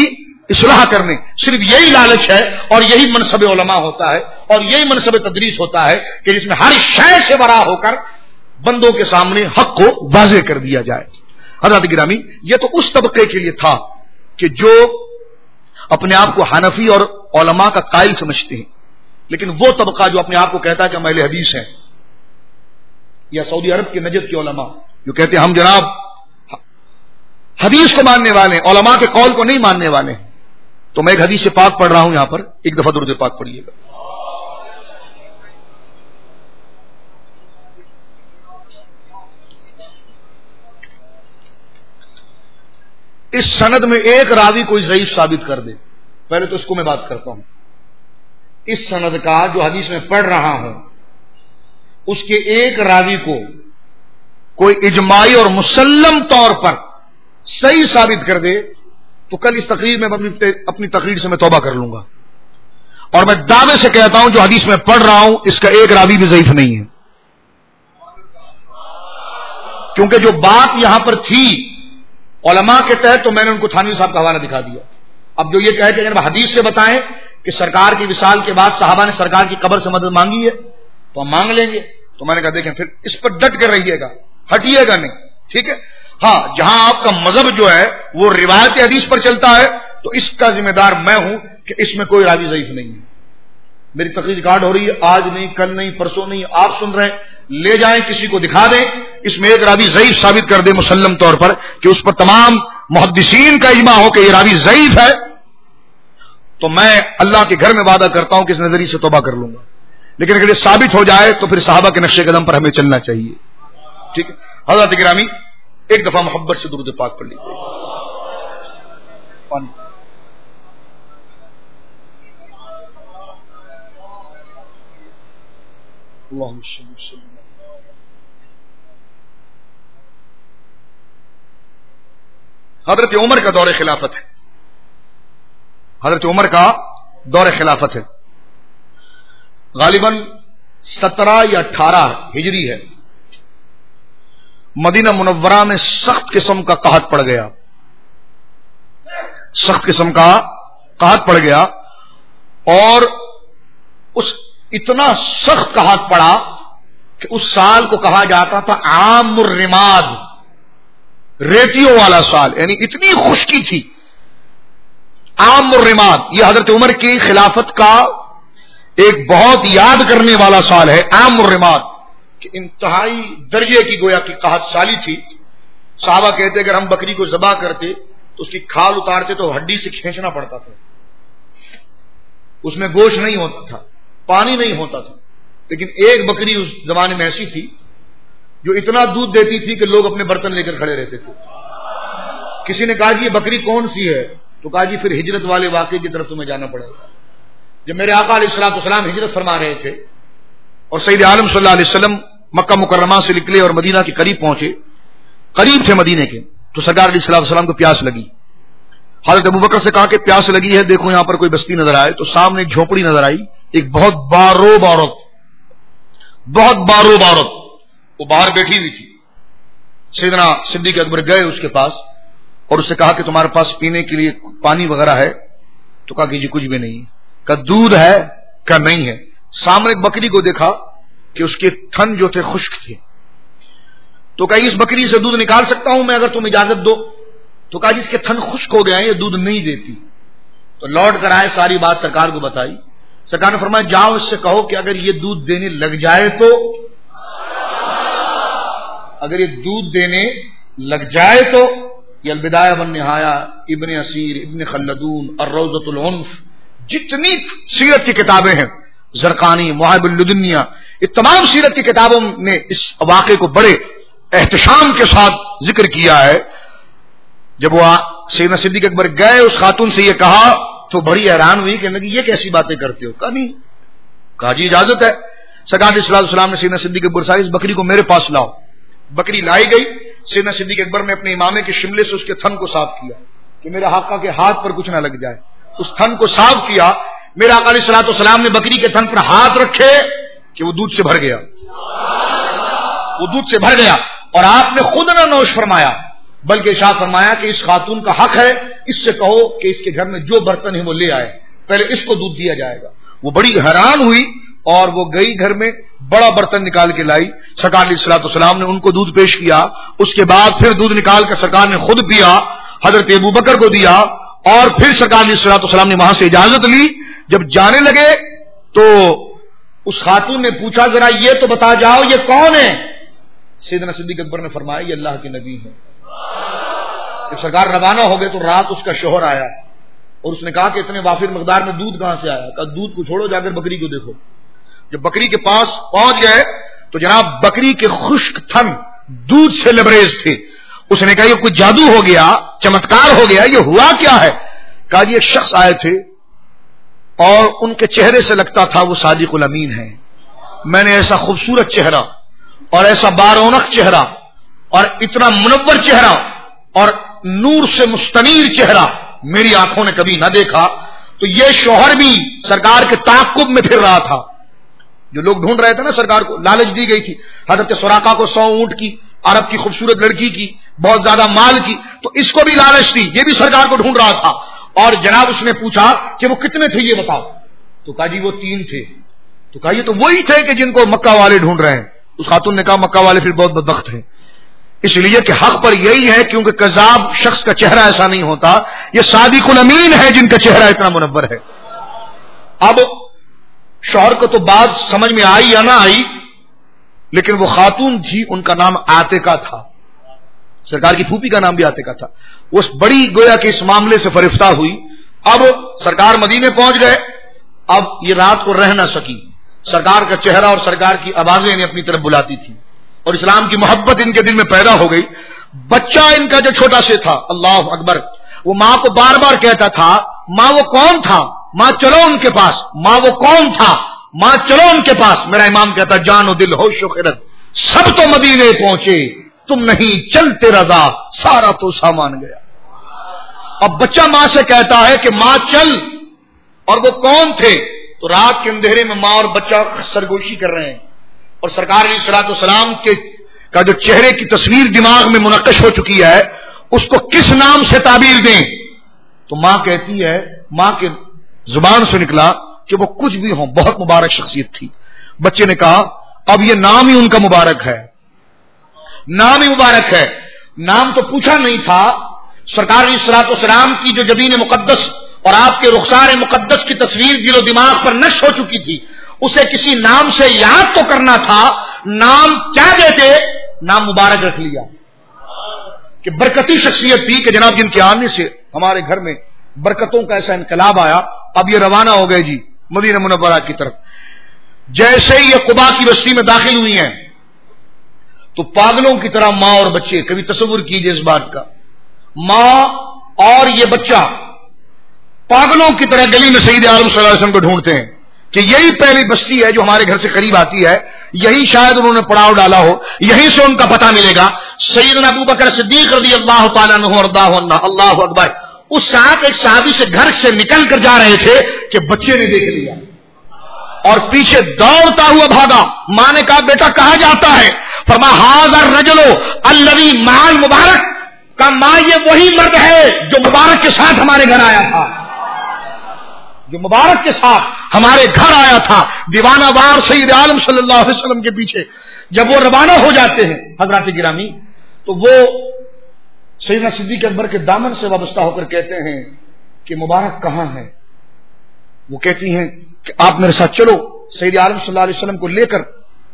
اصلاح کرنے. صرف یہی لالچ ہے اور یہی منصب علماء ہوتا ہے اور یہی منصب تدریس ہوتا ہے کہ جس میں ہر شے سے برا ہو کر بندوں کے سامنے حق کو واضح کر دیا جائے. حضرات گرامی، یہ تو اس طبقے کے لیے تھا کہ جو اپنے آپ کو حنفی اور علماء کا قائل سمجھتے ہیں، لیکن وہ طبقہ جو اپنے آپ کو کہتا ہے کہ ہم اہل حدیث ہیں، یا سعودی عرب کے نجد کے علماء جو کہتے ہیں ہم جناب حدیث کو ماننے والے ہیں، علماء کے قول کو نہیں ماننے والے ہیں. تو میں ایک حدیث سے پاک پڑھ رہا ہوں، یہاں پر ایک دفعہ درود پاک پڑھیے گا. اس سند میں ایک راوی کوئی ضعیف ثابت کر دے، پہلے تو اس کو میں بات کرتا ہوں. اس سند کا جو حدیث میں پڑھ رہا ہوں اس کے ایک راوی کو کوئی اجماعی اور مسلم طور پر صحیح ثابت کر دے تو کل اس تقریر میں اپنی تقریر سے میں توبہ کر لوں گا. اور میں دعوے سے کہتا ہوں جو حدیث میں پڑھ رہا ہوں اس کا ایک راوی بھی ضعیف نہیں ہے، کیونکہ جو بات یہاں پر تھی علماء کے تحت تو میں نے ان کو تھانوی صاحب کا حوالہ دکھا دیا. اب جو یہ کہے کہ جناب حدیث سے بتائیں کہ سرکار کی وصال کے بعد صحابہ نے سرکار کی قبر سے مدد مانگی ہے تو ہم مانگ لیں گے. تو میں نے کہا دیکھیں پھر اس پر ڈٹ کر رہیے گا، ہٹیے گا نہیں، ٹھیک ہے. ہاں جہاں آپ کا مذہب جو ہے وہ روایت حدیث پر چلتا ہے تو اس کا ذمہ دار میں ہوں کہ اس میں کوئی راوی ضعیف نہیں ہے. میری تقریر ریکارڈ ہو رہی ہے، آج نہیں، کل نہیں، پرسوں نہیں، آپ سن رہے ہیں، لے جائیں کسی کو دکھا دیں اس میں ایک راوی ضعیف ثابت کر دے مسلم طور پر کہ اس پر تمام محدثین کا اجماع ہو کہ یہ راوی ضعیف ہے، تو میں اللہ کے گھر میں وعدہ کرتا ہوں کہ اس نظریے سے توبہ کر لوں گا. لیکن اگر یہ ثابت ہو جائے تو پھر صحابہ کے نقش قدم پر ہمیں چلنا چاہیے. ٹھیک ہے حضرات گرامی، ایک دفعہ محبت سے درود پاک پڑھ لیجیے. حضرت عمر کا دور خلافت ہے، حضرت عمر کا دور خلافت ہے، غالباً 17 یا 18 ہجری ہے. مدینہ منورہ میں سخت قسم کا قحط پڑ گیا، سخت قسم کا قحط پڑ گیا، اور اس اتنا سخت قحط پڑا کہ اس سال کو کہا جاتا تھا عام الرماد، ریتیوں والا سال، یعنی اتنی خشکی تھی. عام الرماد یہ حضرت عمر کی خلافت کا ایک بہت یاد کرنے والا سال ہے. عام الرماد کہ انتہائی درجے کی گویا کی قحط سالی تھی. صحابہ کہتے اگر ہم بکری کو ذبح کرتے تو اس کی کھال اتارتے تو ہڈی سے کھینچنا پڑتا تھا، اس میں گوشت نہیں ہوتا تھا، پانی نہیں ہوتا تھا. لیکن ایک بکری اس زمانے میں ایسی تھی جو اتنا دودھ دیتی تھی کہ لوگ اپنے برتن لے کر کھڑے رہتے تھے. کسی نے کہا جی یہ بکری کون سی ہے؟ تو کہا جی پھر ہجرت والے واقعے کی طرف تمہیں جانا پڑے گا. جب میرے آقا علیہ الصلوۃ والسلام ہجرت فرما رہے تھے اور سید عالم صلی اللہ علیہ وسلم مکہ مکرمہ سے نکلے اور مدینہ کے قریب پہنچے، قریب تھے مدینے کے، تو سرکار علیہ الصلوۃ والسلام کو پیاس لگی. حضرت ابوبکر سے کہا کہ پیاس لگی ہے، دیکھو یہاں پر کوئی بستی نظر آئے. تو سامنے ایک جھونپڑی نظر آئی، ایک بہت باروب عورت، بہت باروب عورت وہ باہر بیٹھی ہوئی تھی. سیدنا صدیق اکبر گئے اس کے پاس اور اس سے کہا کہ تمہارے پاس پینے کے لیے پانی وغیرہ ہے؟ تو کہا کہ جی کچھ بھی نہیں. کہا دودھ ہے؟ کہا نہیں ہے. سامنے ایک بکری کو دیکھا کہ اس کے تھن جو تھے خشک تھے. تو کہا اس بکری سے دودھ نکال سکتا ہوں میں اگر تم اجازت دو. تو کہا جس کے تھن خشک ہو گیا ہے یہ دودھ نہیں دیتی. تو لوٹ کر آئے، ساری بات سرکار کو بتائی. سرکار نے فرمایا جاؤ اس سے کہو کہ اگر یہ دودھ دینے لگ جائے تو، اگر یہ دودھ دینے لگ جائے تو. یہ البدایہ والنہایہ، ابن اسیر، ابن خلدون، الروضۃ العنف، جتنی سیرت کی کتابیں ہیں، زرقانی، مواہب اللدنیہ، یہ تمام سیرت کی کتابوں نے اس واقعے کو بڑے احتشام کے ساتھ ذکر کیا ہے. جب وہ سیدنا صدیق اکبر گئے اس خاتون سے یہ کہا تو بڑی حیران ہوئی کہ یہ کیسی باتیں کرتے ہو؟ کہا نہیں. کہا جی اجازت ہے. سرکار علیہ السلام نے سیدنا صدیق اکبر سے اس بکری کو میرے پاس لاؤ. بکری لائی گئی. سیدنا صدیق اکبر نے اپنے امامے کے شملے سے اس کے تھن کو صاف کیا کہ میرے آقا کے ہاتھ پر کچھ نہ لگ جائے. اس تھن کو صاف کیا. میرے آقا علیہ الصلوۃ والسلام نے بکری کے تھن پر ہاتھ رکھے کہ وہ دودھ سے بھر گیا، وہ دودھ سے بھر گیا. اور آپ نے خود نہ نوش فرمایا بلکہ ارشاد فرمایا کہ اس خاتون کا حق ہے اس سے کہو کہ اس کے گھر میں جو برتن ہے وہ لے آئے، پہلے اس کو دودھ دیا جائے گا۔ وہ بڑی حیران ہوئی اور وہ گئی گھر میں، بڑا برتن نکال کے لائی، سرکار علیہ الصلوۃ والسلام نے ان کو دودھ پیش کیا، اس کے بعد پھر دودھ نکال کر سرکار نے خود پیا، حضرت ابوبکر کو دیا، اور پھر سرکار علیہ الصلوۃ والسلام نے وہاں سے اجازت لی۔ جب جانے لگے تو اس خاتون نے پوچھا ذرا یہ تو بتا جاؤ یہ کون ہے؟ سیدنا صدیق اکبر نے فرمایا یہ اللہ کے نبی ہیں۔ جب سرکار روانہ ہو گئے تو رات اس کا شوہر آیا اور اس نے کہا کہ اتنے وافر مقدار میں دودھ کہاں سے آیا؟ کہا دودھ کو چھوڑو، جا کر بکری کو دیکھو۔ جب بکری کے پاس پہنچ گئے تو جناب بکری کے خشک تھن دودھ سے لبریز تھے۔ اس نے کہا یہ کوئی جادو ہو گیا، چمتکار ہو گیا، یہ ہوا کیا ہے؟ کہا جی ایک شخص آئے تھے اور ان کے چہرے سے لگتا تھا وہ صادق الامین ہے۔ میں نے ایسا خوبصورت چہرہ اور ایسا بارونق چہرہ اور اتنا منور چہرہ اور نور سے مستنیر چہرہ میری آنکھوں نے کبھی نہ دیکھا۔ تو یہ شوہر بھی سرکار کے تعاقب میں پھر رہا تھا۔ جو لوگ ڈھونڈ رہے تھے نا، سرکار کو لالچ دی گئی تھی، حضرت سراقہ کو 100 اونٹ کی، عرب کی خوبصورت لڑکی کی، بہت زیادہ مال کی، تو اس کو بھی لالچ تھی، یہ بھی سرکار کو ڈھونڈ رہا تھا۔ اور جناب اس نے پوچھا کہ وہ کتنے تھے یہ بتاؤ؟ تو کہا جی وہ 3 تھے۔ تو کہا یہ تو وہی تھے کہ جن کو مکہ والے ڈھونڈ رہے ہیں۔ اس خاتون نے کہا مکہ والے پھر بہت بدبخت ہیں، اس لیے کہ حق پر یہی ہے، کیونکہ کذاب شخص کا چہرہ ایسا نہیں ہوتا، یہ صادق الامین ہے جن کا چہرہ اتنا منور ہے۔ اب شوہر کو تو بات سمجھ میں آئی یا نہ آئی، لیکن وہ خاتون تھی، ان کا نام عاتقہ تھا، سرکار کی پھوپھی کا نام بھی عاتقہ تھا۔ وہ بڑی گویا کہ اس معاملے سے فرفتہ ہوئی۔ اب سرکار مدینے پہنچ گئے، اب یہ رات کو رہ نہ سکی، سرکار کا چہرہ اور سرکار کی آوازیں انہیں اپنی طرف بلاتی تھی اور اسلام کی محبت ان کے دل میں پیدا ہو گئی۔ بچہ ان کا جو چھوٹا سے تھا، اللہ اکبر، وہ ماں کو بار بار کہتا تھا ماں وہ کون تھا؟ ماں چلو ان کے پاس۔ ماں وہ کون تھا؟ ماں چلو ان کے پاس۔ میرا امام کہتا جان و دل ہوش و خرد سب تو مدینے پہنچے، تم نہیں چلتے رضا سارا تو سامان گیا۔ اب بچہ ماں سے کہتا ہے کہ ماں چل، اور وہ کون تھے؟ تو رات کے اندھیرے میں ماں اور بچہ سرگوشی کر رہے ہیں، اور سرکار علیہ الصلوۃ والسلام کا جو چہرے کی تصویر دماغ میں منعکس ہو چکی ہے، اس کو کس نام سے تعبیر دیں؟ تو ماں کہتی ہے، ماں کے زبان سے نکلا کہ وہ کچھ بھی ہوں، بہت مبارک شخصیت تھی۔ بچے نے کہا اب یہ نام ہی ان کا مبارک ہے، نام ہی مبارک ہے۔ نام تو پوچھا نہیں تھا، سرکار علیہ الصلوۃ والسلام کی جو جبین مقدس اور آپ کے رخسار مقدس کی تصویر دل و دماغ پر نشر ہو چکی تھی، اسے کسی نام سے یاد تو کرنا تھا۔ نام کیا دیتے؟ نام مبارک رکھ لیا کہ برکتی شخصیت تھی کہ جناب جن کے آنے سے ہمارے گھر میں برکتوں کا ایسا انقلاب آیا۔ اب یہ روانہ ہو گئے جی مدینہ منورہ کی طرف۔ جیسے ہی یہ قباء کی بستی میں داخل ہوئی ہیں تو پاگلوں کی طرح ماں اور بچے، کبھی تصور کیجئے اس بات کا، ماں اور یہ بچہ پاگلوں کی طرح گلی میں سید عالم صلی اللہ علیہ وسلم کو ڈھونڈتے ہیں کہ یہی پہلی بستی ہے جو ہمارے گھر سے قریب آتی ہے، یہی شاید انہوں نے پڑاؤ ڈالا ہو، یہیں سے ان کا پتہ ملے گا۔ سیدنا ابوبکر صدیق رضی اللہ تعالیٰ عنہ وارضاہ عنہ، اللہ اکبر، اس ساتھ ایک صحابی سے گھر سے نکل کر جا رہے تھے کہ بچے نے دیکھ لیا اور پیچھے دوڑتا ہوا بھاگا۔ ماں نے کہا بیٹا کہاں جاتا ہے؟ فرمایا ھذا الرجل الذی مع المبارک، کہا ماں یہ وہی مرد ہے جو مبارک کے ساتھ ہمارے گھر آیا تھا، جو مبارک کے ساتھ ہمارے گھر آیا تھا۔ دیوانہ وار سید عالم صلی اللہ علیہ وسلم کے پیچھے جب وہ روانہ ہو جاتے ہیں حضرات گرامی، تو وہ سیدنا صدیق اکبر کے دامن سے وابستہ ہو کر کہتے ہیں کہ مبارک کہاں ہے؟ وہ کہتی ہیں کہ آپ میرے ساتھ چلو۔ سید عالم صلی اللہ علیہ وسلم کو لے کر،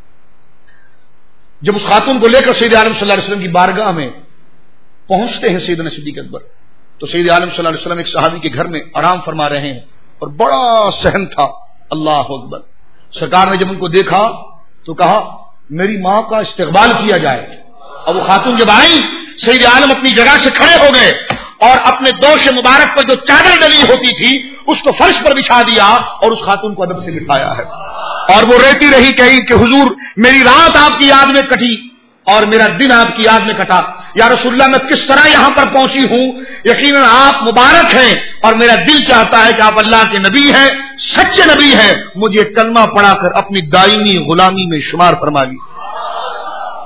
جب اس خاتون کو لے کر سید عالم صلی اللہ علیہ وسلم کی بارگاہ میں پہنچتے ہیں سیدنا صدیق اکبر، تو سید عالم صلی اللہ علیہ وسلم ایک صحابی کے گھر میں آرام فرما رہے ہیں اور بڑا صحن تھا، اللہ اکبر۔ سرکار نے جب ان کو دیکھا تو کہا میری ماں کا استقبال کیا جائے۔ اب وہ خاتون جب آئی، سید عالم اپنی جگہ سے کھڑے ہو گئے اور اپنے دوش مبارک پر جو چادر ڈلی ہوتی تھی اس کو فرش پر بچھا دیا اور اس خاتون کو ادب سے بٹھایا ہے، اور وہ رہتی رہی کہی کہ حضور میری رات آپ کی یاد میں کٹی اور میرا دن آپ کی یاد میں کٹا، یا رسول اللہ میں کس طرح یہاں پر پہنچی ہوں، یقیناً آپ مبارک ہیں اور میرا دل چاہتا ہے کہ آپ اللہ کے نبی ہیں، سچے نبی ہیں، مجھے کلمہ پڑھا کر اپنی دائمی غلامی میں شمار فرما لی۔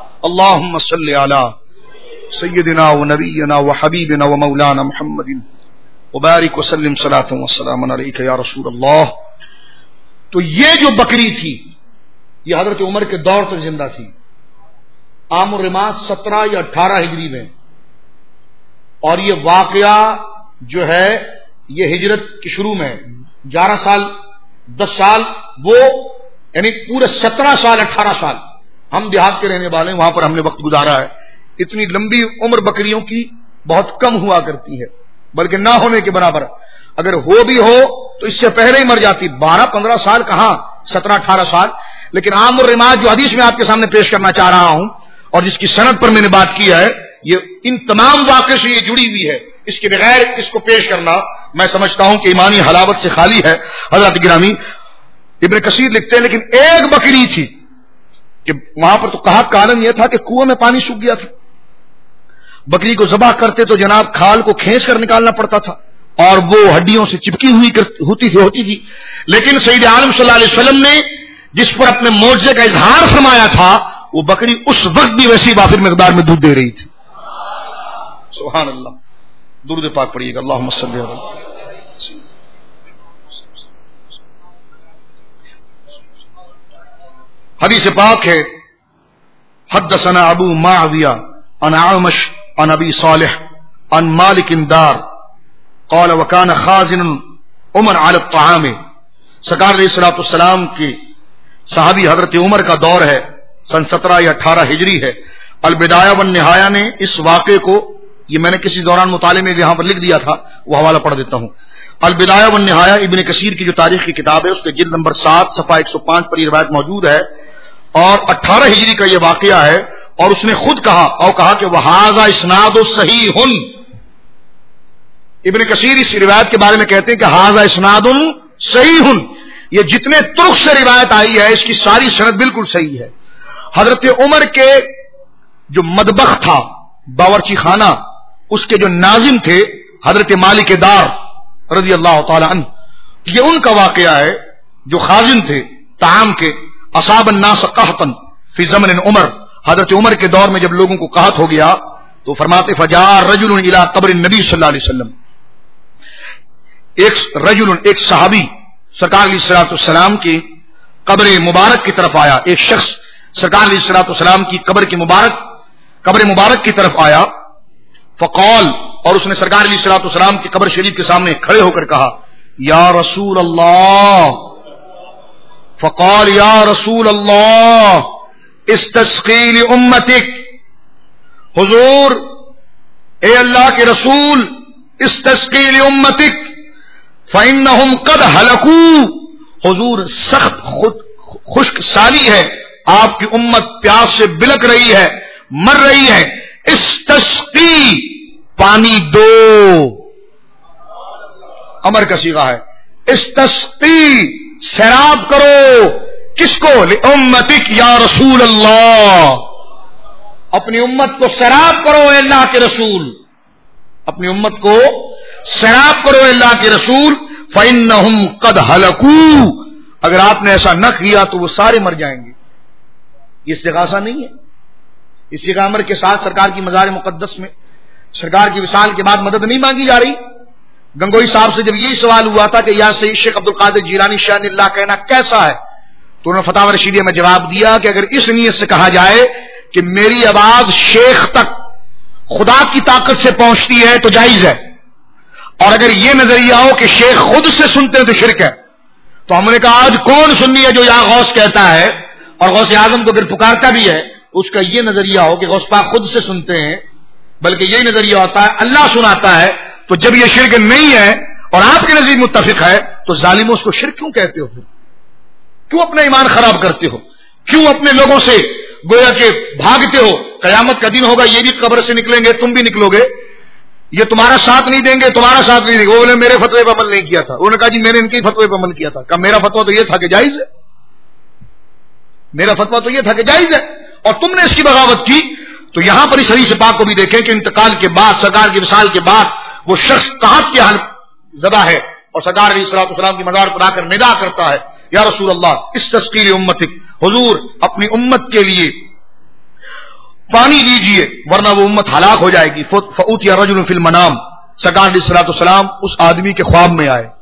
اللہم صلی علی سیدنا و نبینا و حبیبنا و مولانا محمد وبارک وسلم صلاۃ وسلام علیک یا رسول اللہ. تو یہ جو بکری تھی یہ حضرت عمر کے دور تک زندہ تھی. عام الرماح 17 یا 18 ہجری میں، اور یہ واقعہ جو ہے یہ ہجرت کی شروع میں 11 سال 10 سال، وہ یعنی پورے 17 سال 18 سال. ہم دیہات کے رہنے والے ہیں، وہاں پر ہم نے وقت گزارا ہے. اتنی لمبی عمر بکریوں کی بہت کم ہوا کرتی ہے، بلکہ نہ ہونے کے برابر. اگر ہو بھی ہو تو اس سے پہلے ہی مر جاتی. 12-15 سال کہاں، 17-18 سال. لیکن عام الرماح جو حدیث میں آپ کے سامنے پیش کرنا چاہ رہا ہوں اور جس کی سند پر میں نے بات کی ہے، یہ ان تمام واقعے سے یہ جڑی ہوئی ہے. اس کے بغیر اس کو پیش کرنا میں سمجھتا ہوں کہ ایمانی حلاوت سے خالی ہے. حضرت گرامی ابن کثیر لکھتے ہیں لیکن ایک بکری تھی کہ وہاں پر تو کہا کالم یہ تھا کہ کنویں میں پانی سوکھ گیا تھا. بکری کو ذبح کرتے تو جناب کھال کو کھینچ کر نکالنا پڑتا تھا اور وہ ہڈیوں سے چپکی ہوئی ہوتی تھی. لیکن سید عالم صلی اللہ علیہ وسلم نے جس پر اپنے معجزے کا اظہار فرمایا تھا وہ بکری اس وقت بھی ویسی وافر مقدار میں دودھ دے رہی تھی. سبحان اللہ. درود پاک پڑھیے گا. اللہم صلی علی حدیث پاک ہے. حدثنا ابو معاویہ عن اعمش عن ابی صالح عن مالک دار قال وكان خازن عمر على الطعام. سرکار علیہ الصلوۃ والسلام کی صحابی حضرت عمر کا دور ہے، سن 17 یا 18 ہجری ہے. البدایہ والنہایہ نے اس واقعے کو، یہ میں نے کسی دوران مطالعے میں یہاں پر لکھ دیا تھا، وہ حوالہ پڑھ دیتا ہوں. البدایہ والنہایہ ابن کثیر کی جو تاریخ کی کتاب ہے اس کے جلد نمبر 7 صفحہ 105 پر یہ روایت موجود ہے اور 18 ہجری کا یہ واقعہ ہے. اور اس نے خود کہا کہ وہذا اسناد صحیح. ابن کثیر اس روایت کے بارے میں کہتے ہیں کہ ھذا اسناد صحیح. یہ جتنے طرق سے روایت آئی ہے اس کی ساری سند بالکل صحیح ہے. حضرت عمر کے جو مطبخ تھا، باورچی خانہ، اس کے جو ناظم تھے حضرت مالک دار رضی اللہ تعالی عنہ، یہ ان کا واقعہ ہے جو خازن تھے طعام کے. اصاب الناس قحطا فی زمن عمر. حضرت عمر کے دور میں جب لوگوں کو قحط ہو گیا تو فرماتے فجاء رجل الی قبر النبی صلی اللہ علیہ وسلم. ایک صحابی سرکار علیہ الصلوۃ والسلام کی قبر مبارک کی طرف آیا. ایک شخص سرکار علیہ الصلوۃ والسلام کی قبر مبارک کی طرف آیا. فقال، اور اس نے سرکار علیہ الصلوۃ والسلام کی قبر شریف کے سامنے کھڑے ہو کر کہا یا رسول اللہ. فقال یا رسول اللہ استسقی لامتک. حضور اے اللہ کے رسول استسقی لامتک فانہم قد ہلکوا. حضور سخت خشک سالی ہے، آپ کی امت پیاس سے بلک رہی ہے، مر رہی ہے. استسقی، پانی دو. امر کا صیغہ ہے. استسقی، سیراب کرو. کس کو؟ لامتک یا رسول اللہ. اپنی امت کو سیراب کرو اے اللہ کے رسول. اپنی امت کو سیراب کرو اے اللہ کے رسول. فإنہم قد ہلکوا. اگر آپ نے ایسا نہ کیا تو وہ سارے مر جائیں گے. یہ استغاثہ نہیں ہے. استغاثہ امر کے ساتھ سرکار کی مزار مقدس میں سرکار کی وصال کے بعد مدد نہیں مانگی جا رہی. گنگوئی صاحب سے جب یہی سوال ہوا تھا کہ یا سید شیخ عبد القادر جیلانی شان اللہ کہنا کیسا ہے، تو انہوں نے فتاوی رشیدیہ میں جواب دیا کہ اگر اس نیت سے کہا جائے کہ میری آواز شیخ تک خدا کی طاقت سے پہنچتی ہے تو جائز ہے، اور اگر یہ نظریہ ہو کہ شیخ خود سے سنتے ہیں تو شرک ہے. تو ہم نے کہا آج کون سنی ہے جو یا غوث کہتا ہے اور غوث اعظم کو اگر پکارتا بھی ہے اس کا یہ نظریہ ہو کہ غوث پاک خود سے سنتے ہیں، بلکہ یہی نظریہ ہوتا ہے اللہ سناتا ہے. تو جب یہ شرک نہیں ہے اور آپ کے نزدیک متفق ہے تو ظالموں اس کو شرک کیوں کہتے ہو؟ پھر کیوں اپنا ایمان خراب کرتے ہو؟ کیوں اپنے لوگوں سے گویا کہ بھاگتے ہو؟ قیامت کا دن ہوگا، یہ بھی قبر سے نکلیں گے، تم بھی نکلو گے. یہ تمہارا ساتھ نہیں دیں گے، تمہارا ساتھ نہیں دیں گے. وہ بولے میرے فتوے پر عمل نہیں کیا تھا. انہوں نے کہا جی میں نے ان کے فتوے پر عمل کیا تھا. کہا میرا فتوا تو یہ تھا کہ جائز ہے. میرا فتوا تو یہ تھا کہ جائز ہے اور تم نے اس کی بغاوت کی. تو یہاں پر اس حدیث پاک کو بھی دیکھیں کہ انتقال کے بعد، سرکار کی وصال کے بعد وہ شخص قحط کے حال زدہ ہے اور سرکار علیہ الصلوۃ والسلام کی مزار پر آ کر ندا کرتا ہے یا رسول اللہ استسقی لامتک. حضور اپنی امت کے لیے پانی دیجئے ورنہ وہ امت ہلاک ہو جائے گی. فأوتي رجل فی المنام. سرکار علیہ الصلوۃ والسلام اس آدمی کے خواب میں آئے.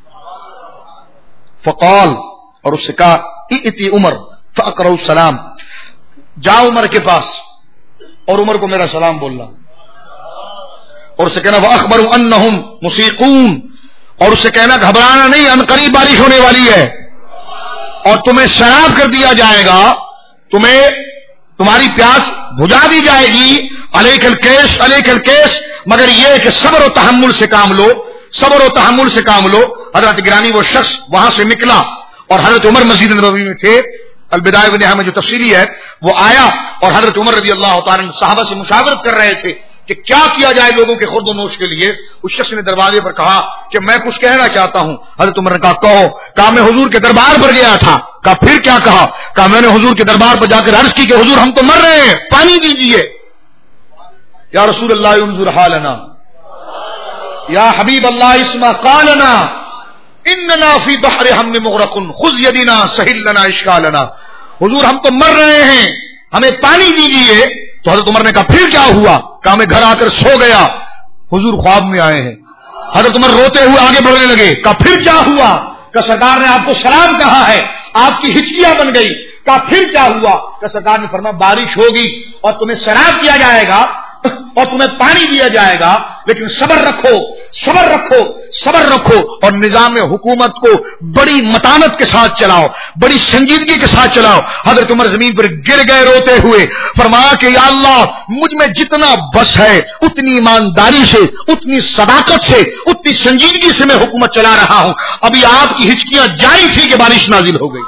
فقال، اور اس سے کہا ائتی عمر فاقرؤ السلام، جا عمر کے پاس اور عمر کو میرا سلام بولنا، اور اسے کہنا واخبروا انہم مسیقون، اور اسے کہنا گھبرانا نہیں، ان قریب بارش ہونے والی ہے اور تمہیں سیراب کر دیا جائے گا، تمہاری پیاس بجھا دی جائے گی. علیک الکیش علیک الکیش، مگر یہ کہ صبر و تحمل سے کام لو، صبر و تحمل سے کام لو. حضرت گرامی وہ شخص وہاں سے نکلا اور حضرت عمر مسجد نبوی میں تھے. البدایہ و نہایہ میں جو تفصیلی ہے وہ آیا اور حضرت عمر رضی اللہ تعالی عنہ صحابہ سے مشاورت کر رہے تھے کہ کیا کیا جائے لوگوں کے خورد و نوش کے لیے. اس شخص نے دروازے پر کہا کہ میں کچھ کہنا چاہتا ہوں. حضرت عمر نے کہا کہو. کہا میں حضور کے دربار پر گیا تھا. کہا پھر کیا کہا؟ کہا میں نے حضور کے دربار پر جا کر عرض کی کہ حضور ہم تو مر رہے ہیں، پانی دیجیے. یا رسول اللہ انظر حالنا، یا حبیب اللہ اسمع قالنا، اننا فی بحر ہم مغرق خذ یدنا سہل لنا اشکالنا. حضور ہم تو مر رہے ہیں، ہمیں پانی دیجیے. تو حضرت عمر نے کہا پھر کیا ہوا؟ کہا میں گھر آ کر سو گیا، حضور خواب میں آئے ہیں. حضرت عمر روتے ہوئے آگے بڑھنے لگے. کہا پھر کیا ہوا؟ کہ سرکار نے آپ کو سلام کہا ہے، آپ کی ہچکیاں بن گئی. کہا پھر کیا ہوا؟ کہ سرکار نے فرمایا بارش ہوگی اور تمہیں سیراب کیا جائے گا اور تمہیں پانی دیا جائے گا، لیکن صبر رکھو صبر رکھو صبر رکھو اور نظام حکومت کو بڑی متانت کے ساتھ چلاؤ، بڑی سنجیدگی کے ساتھ چلاؤ. حضرت عمر زمین پر گر گئے روتے ہوئے. فرمایا کہ یا اللہ مجھ میں جتنا بس ہے اتنی ایمانداری سے، اتنی صداقت سے، اتنی سنجیدگی سے میں حکومت چلا رہا ہوں. ابھی آپ کی ہچکیاں جاری تھی کہ بارش نازل ہو گئی،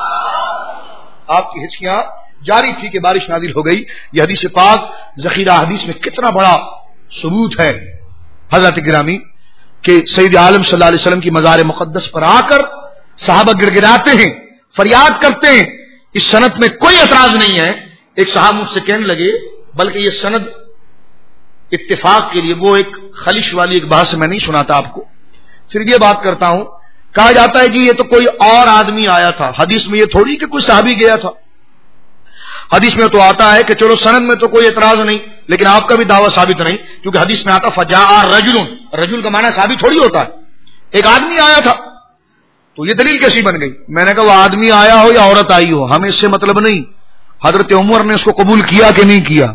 آپ کی ہچکیاں جاری تھی کہ بارش نازل ہو گئی. یہ حدیث پاک ذخیرہ حدیث میں کتنا بڑا ثبوت ہے حضرت گرامی کہ سید عالم صلی اللہ علیہ وسلم کی مزار مقدس پر آ کر صحابہ گڑ گڑاتے ہیں، فریاد کرتے ہیں. اس سند میں کوئی اعتراض نہیں ہے. ایک صحابہ مجھ سے کہنے لگے بلکہ یہ سند اتفاق کے لیے، وہ ایک خلش والی ایک بات سے میں نہیں سناتا آپ کو، صرف یہ بات کرتا ہوں. کہا جاتا ہے کہ یہ تو کوئی اور آدمی آیا تھا. حدیث میں یہ تھوڑی کہ کوئی صحابی گیا تھا. حدیث میں تو آتا ہے کہ چلو سند میں تو کوئی اعتراض نہیں، لیکن آپ کا بھی دعویٰ ثابت نہیں، کیونکہ حدیث میں آتا فجاء رجل، رجل کا معنی صحابی تھوڑی ہوتا ہے. ایک آدمی آیا تھا. تو یہ دلیل کیسی بن گئی؟ میں نے کہا وہ آدمی آیا ہو یا عورت آئی ہو ہمیں اس سے مطلب نہیں. حضرت عمر نے اس کو قبول کیا کہ نہیں کیا؟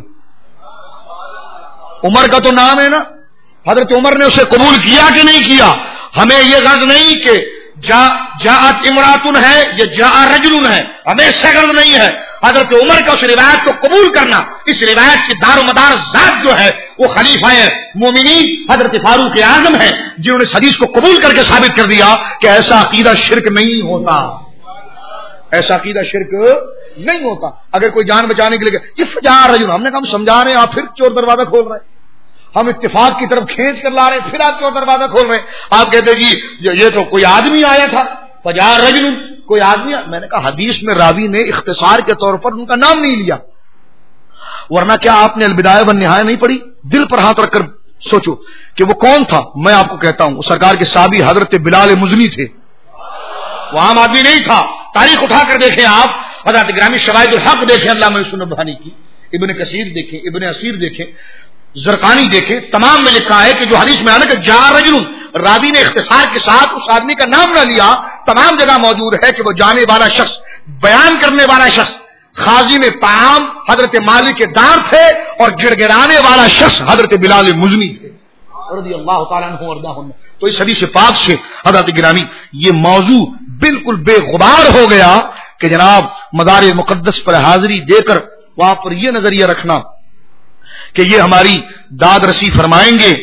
عمر کا تو نام ہے نا. حضرت عمر نے اسے قبول کیا کہ نہیں کیا؟ ہمیں یہ غرض نہیں کہ جاءت امراتن ہے یا جاء رجل ہے، ہمیں اس سے غرض نہیں ہے. حضرت عمر کا اس روایت کو قبول کرنا، اس روایت کی دار و مدار ذات جو ہے وہ خلیفہ مومنین حضرت فاروق اعظم ہے، جنہوں نے اس حدیث کو قبول کر کے ثابت کر دیا کہ ایسا عقیدہ شرک نہیں ہوتا، ایسا عقیدہ شرک نہیں ہوتا. اگر کوئی جان بچانے کے لیے یہ فجاء رجل، ہم نے کہا ہم سمجھا رہے ہیں، آپ پھر چور دروازہ کھول رہے ہیں. ہم اتفاق کی طرف کھینچ کر لا رہے ہیں، پھر آپ چور دروازہ کھول رہے ہیں. آپ کہتے جی یہ تو کوئی آدمی آیا تھا، فجاء رجل کوئی آدمی. میں نے کہا حدیث میں راوی نے اختصار کے طور پر ان کا نام نہیں لیا، ورنہ کیا آپ نے البدایہ والنہایہ نہیں پڑھی؟ دل پر ہاتھ رکھ کر سوچو کہ وہ کون تھا. میں آپ کو کہتا ہوں سرکار کے صحابی حضرت بلال مزنی تھے. وہ عام آدمی نہیں تھا. تاریخ اٹھا کر دیکھیں آپ، حضرت گرامی شواہد الحق دیکھیں علامہ یوسف نبہانی کی، ابن کثیر دیکھیں، ابن اسیر دیکھیں، زرقانی دیکھیں، تمام میں لکھا ہے کہ جو حدیث میں آنا کہ جا رجل، راوی نے اختصار کے ساتھ اس آدمی کا نام نہ لیا. تمام جگہ موجود ہے کہ وہ جانے والا شخص، بیان کرنے والا شخص خازن طعام حضرت مالک کے دار تھے اور گڑ گڑانے والا شخص حضرت بلال مزنی تھے رضی اللہ تعالیٰ عنہ وارضاہ. تو اس حدیث پاک سے حضرت گرامی یہ موضوع بالکل بے غبار ہو گیا کہ جناب مزار مقدس پر حاضری دے کر وہاں پر یہ نظریہ رکھنا کہ یہ ہماری داد رسی فرمائیں گے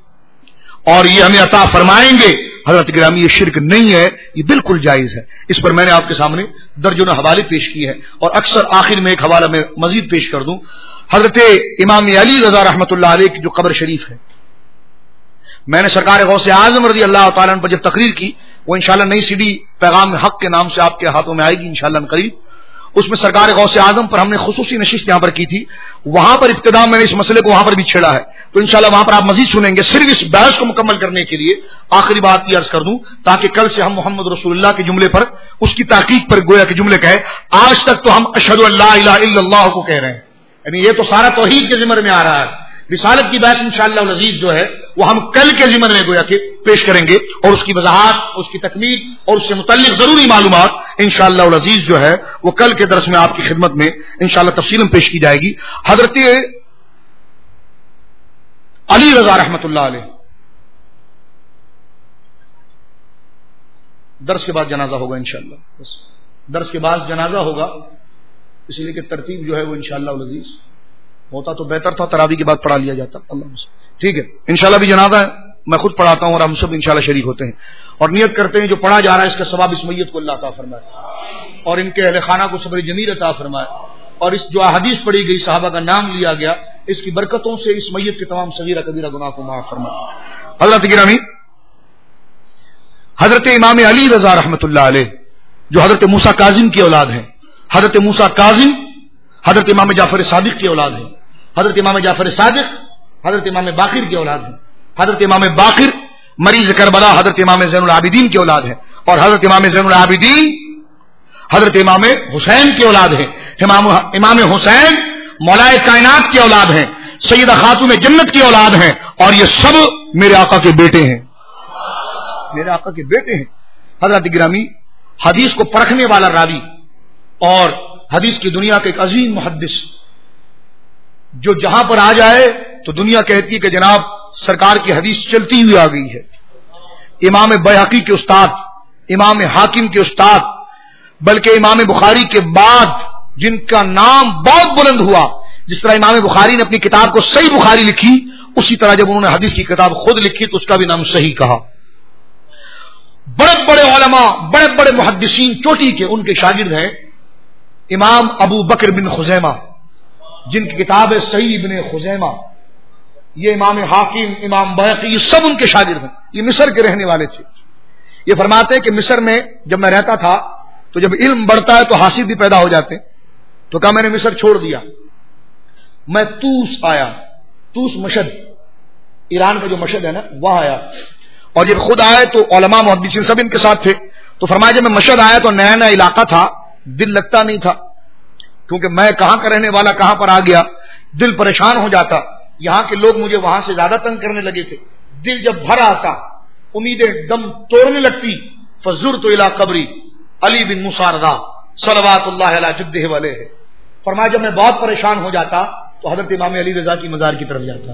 اور یہ ہمیں عطا فرمائیں گے، حضرت گرامی یہ شرک نہیں ہے، یہ بالکل جائز ہے. اس پر میں نے آپ کے سامنے درجنوں حوالے پیش کیے ہیں اور اکثر آخر میں ایک حوالہ میں مزید پیش کر دوں. حضرت امام علی رضا رحمۃ اللہ علیہ کی جو قبر شریف ہے، میں نے سرکار غوث اعظم رضی اللہ تعالیٰ عنہ پر جب تقریر کی، وہ انشاءاللہ نئی سی ڈی پیغام حق کے نام سے آپ کے ہاتھوں میں آئے گی انشاءاللہ قریب. اس میں سرکار غوث اعظم پر ہم نے خصوصی نشست یہاں پر کی تھی. وہاں پر ابتدا میں نے اس مسئلے کو وہاں پر بھی چھیڑا ہے، تو انشاءاللہ وہاں پر آپ مزید سنیں گے. صرف اس بحث کو مکمل کرنے کے لیے آخری بات یہ عرض کر دوں تاکہ کل سے ہم محمد رسول اللہ کے جملے پر، اس کی تحقیق پر گویا کہ جملے کہے. آج تک تو ہم اشہد ان لا الہ الا اللہ کو کہہ رہے ہیں، یعنی یہ تو سارا توحید کے ذمر میں آ رہا ہے. رسالت کی بحث انشاءاللہ العزیز جو ہے وہ ہم کل کے ضمن میں گویا کہ پیش کریں گے، اور اس کی وضاحت، اس کی تکمیل اور اس سے متعلق ضروری معلومات انشاءاللہ العزیز جو ہے وہ کل کے درس میں آپ کی خدمت میں انشاءاللہ تفصیلاً پیش کی جائے گی۔ حضرت علی رضا رحمۃ اللہ علیہ، درس کے بعد جنازہ ہوگا انشاءاللہ، بس درس کے بعد جنازہ ہوگا، اس لیے کہ ترتیب جو ہے وہ انشاءاللہ العزیز ہوتا تو بہتر تھا، تراویح کے بعد پڑھا لیا جاتا۔ اللہ ٹھیک ہے، انشاءاللہ بھی جنازہ ہے، میں خود پڑھاتا ہوں اور ہم سب انشاءاللہ شریک ہوتے ہیں، اور نیت کرتے ہیں جو پڑھا جا رہا ہے اس کا ثواب اس میت کو اللہ عطا فرمائے، اور ان کے اہل خانہ کو صبر جمیل عطا فرمائے، اور اس جو حدیث پڑھی گئی، صحابہ کا نام لیا گیا، اس کی برکتوں سے اس میت کے تمام صغیرہ کبیرہ گناہ کو معاف فرمائے۔ اللہ تگرامی، حضرت امام علی رضا رحمۃ اللہ علیہ جو حضرت موسیٰ کاظم کی اولاد ہیں، حضرت موسیٰ کاظم حضرت امام جعفر صادق کی اولاد ہیں، حضرت امام جعفر صادق حضرت امام باقر کی اولاد ہیں، حضرت امام باقر مریض کربلا حضرت امام زین العابدین کی اولاد ہیں، اور حضرت امام زین العابدین حضرت امام حسین کی اولاد ہیں، امام حسین مولائے کائنات کی اولاد ہیں، سیدہ خاتون جنت کی اولاد ہیں، اور یہ سب میرے آقا کے بیٹے ہیں، میرے آقا کے بیٹے ہیں۔ حضرت گرامی، حدیث کو پرکھنے والا راوی اور حدیث کی دنیا کا ایک عظیم محدث جو جہاں پر آ جائے تو دنیا کہتی ہے کہ جناب سرکار کی حدیث چلتی ہوئی آ گئی ہے۔ امام بیہقی کے استاد، امام حاکم کے استاد، بلکہ امام بخاری کے بعد جن کا نام بہت بلند ہوا، جس طرح امام بخاری نے اپنی کتاب کو صحیح بخاری لکھی، اسی طرح جب انہوں نے حدیث کی کتاب خود لکھی تو اس کا بھی نام صحیح کہا۔ بڑے بڑے علماء، بڑے بڑے محدثین چوٹی کے ان کے شاگرد ہیں امام ابو بکر بن خزیمہ، جن کی کتاب ہے صحیح ابن خزیمہ، یہ امام حاکم، امام بیہقی، یہ سب ان کے شاگرد ہیں، یہ مصر کے رہنے والے تھے۔ یہ فرماتے ہیں کہ مصر میں جب میں رہتا تھا تو جب علم بڑھتا ہے تو حاسد بھی پیدا ہو جاتے، تو کہا میں نے مصر چھوڑ دیا، میں توس آیا، توس مشہد، ایران کا جو مشہد ہے نا وہاں آیا، اور جب خود آئے تو علماء محدثین سب ان کے ساتھ تھے، تو فرمایا جب میں مشہد آیا تو نیا نیا علاقہ تھا، دل لگتا نہیں تھا، کیونکہ میں کہاں کا رہنے والا کہاں پر آ گیا، دل پریشان ہو جاتا، یہاں کے لوگ مجھے وہاں سے زیادہ تنگ کرنے لگے تھے، دل جب بھر آتا، امیدیں دم توڑنے لگتی، فزرت الی قبری علی بن موسیٰ رضا صلوات اللہ علی جدہ علیہ، فرمایا جب میں بہت پریشان ہو جاتا تو حضرت امام علی رضا کی مزار کی طرف جاتا۔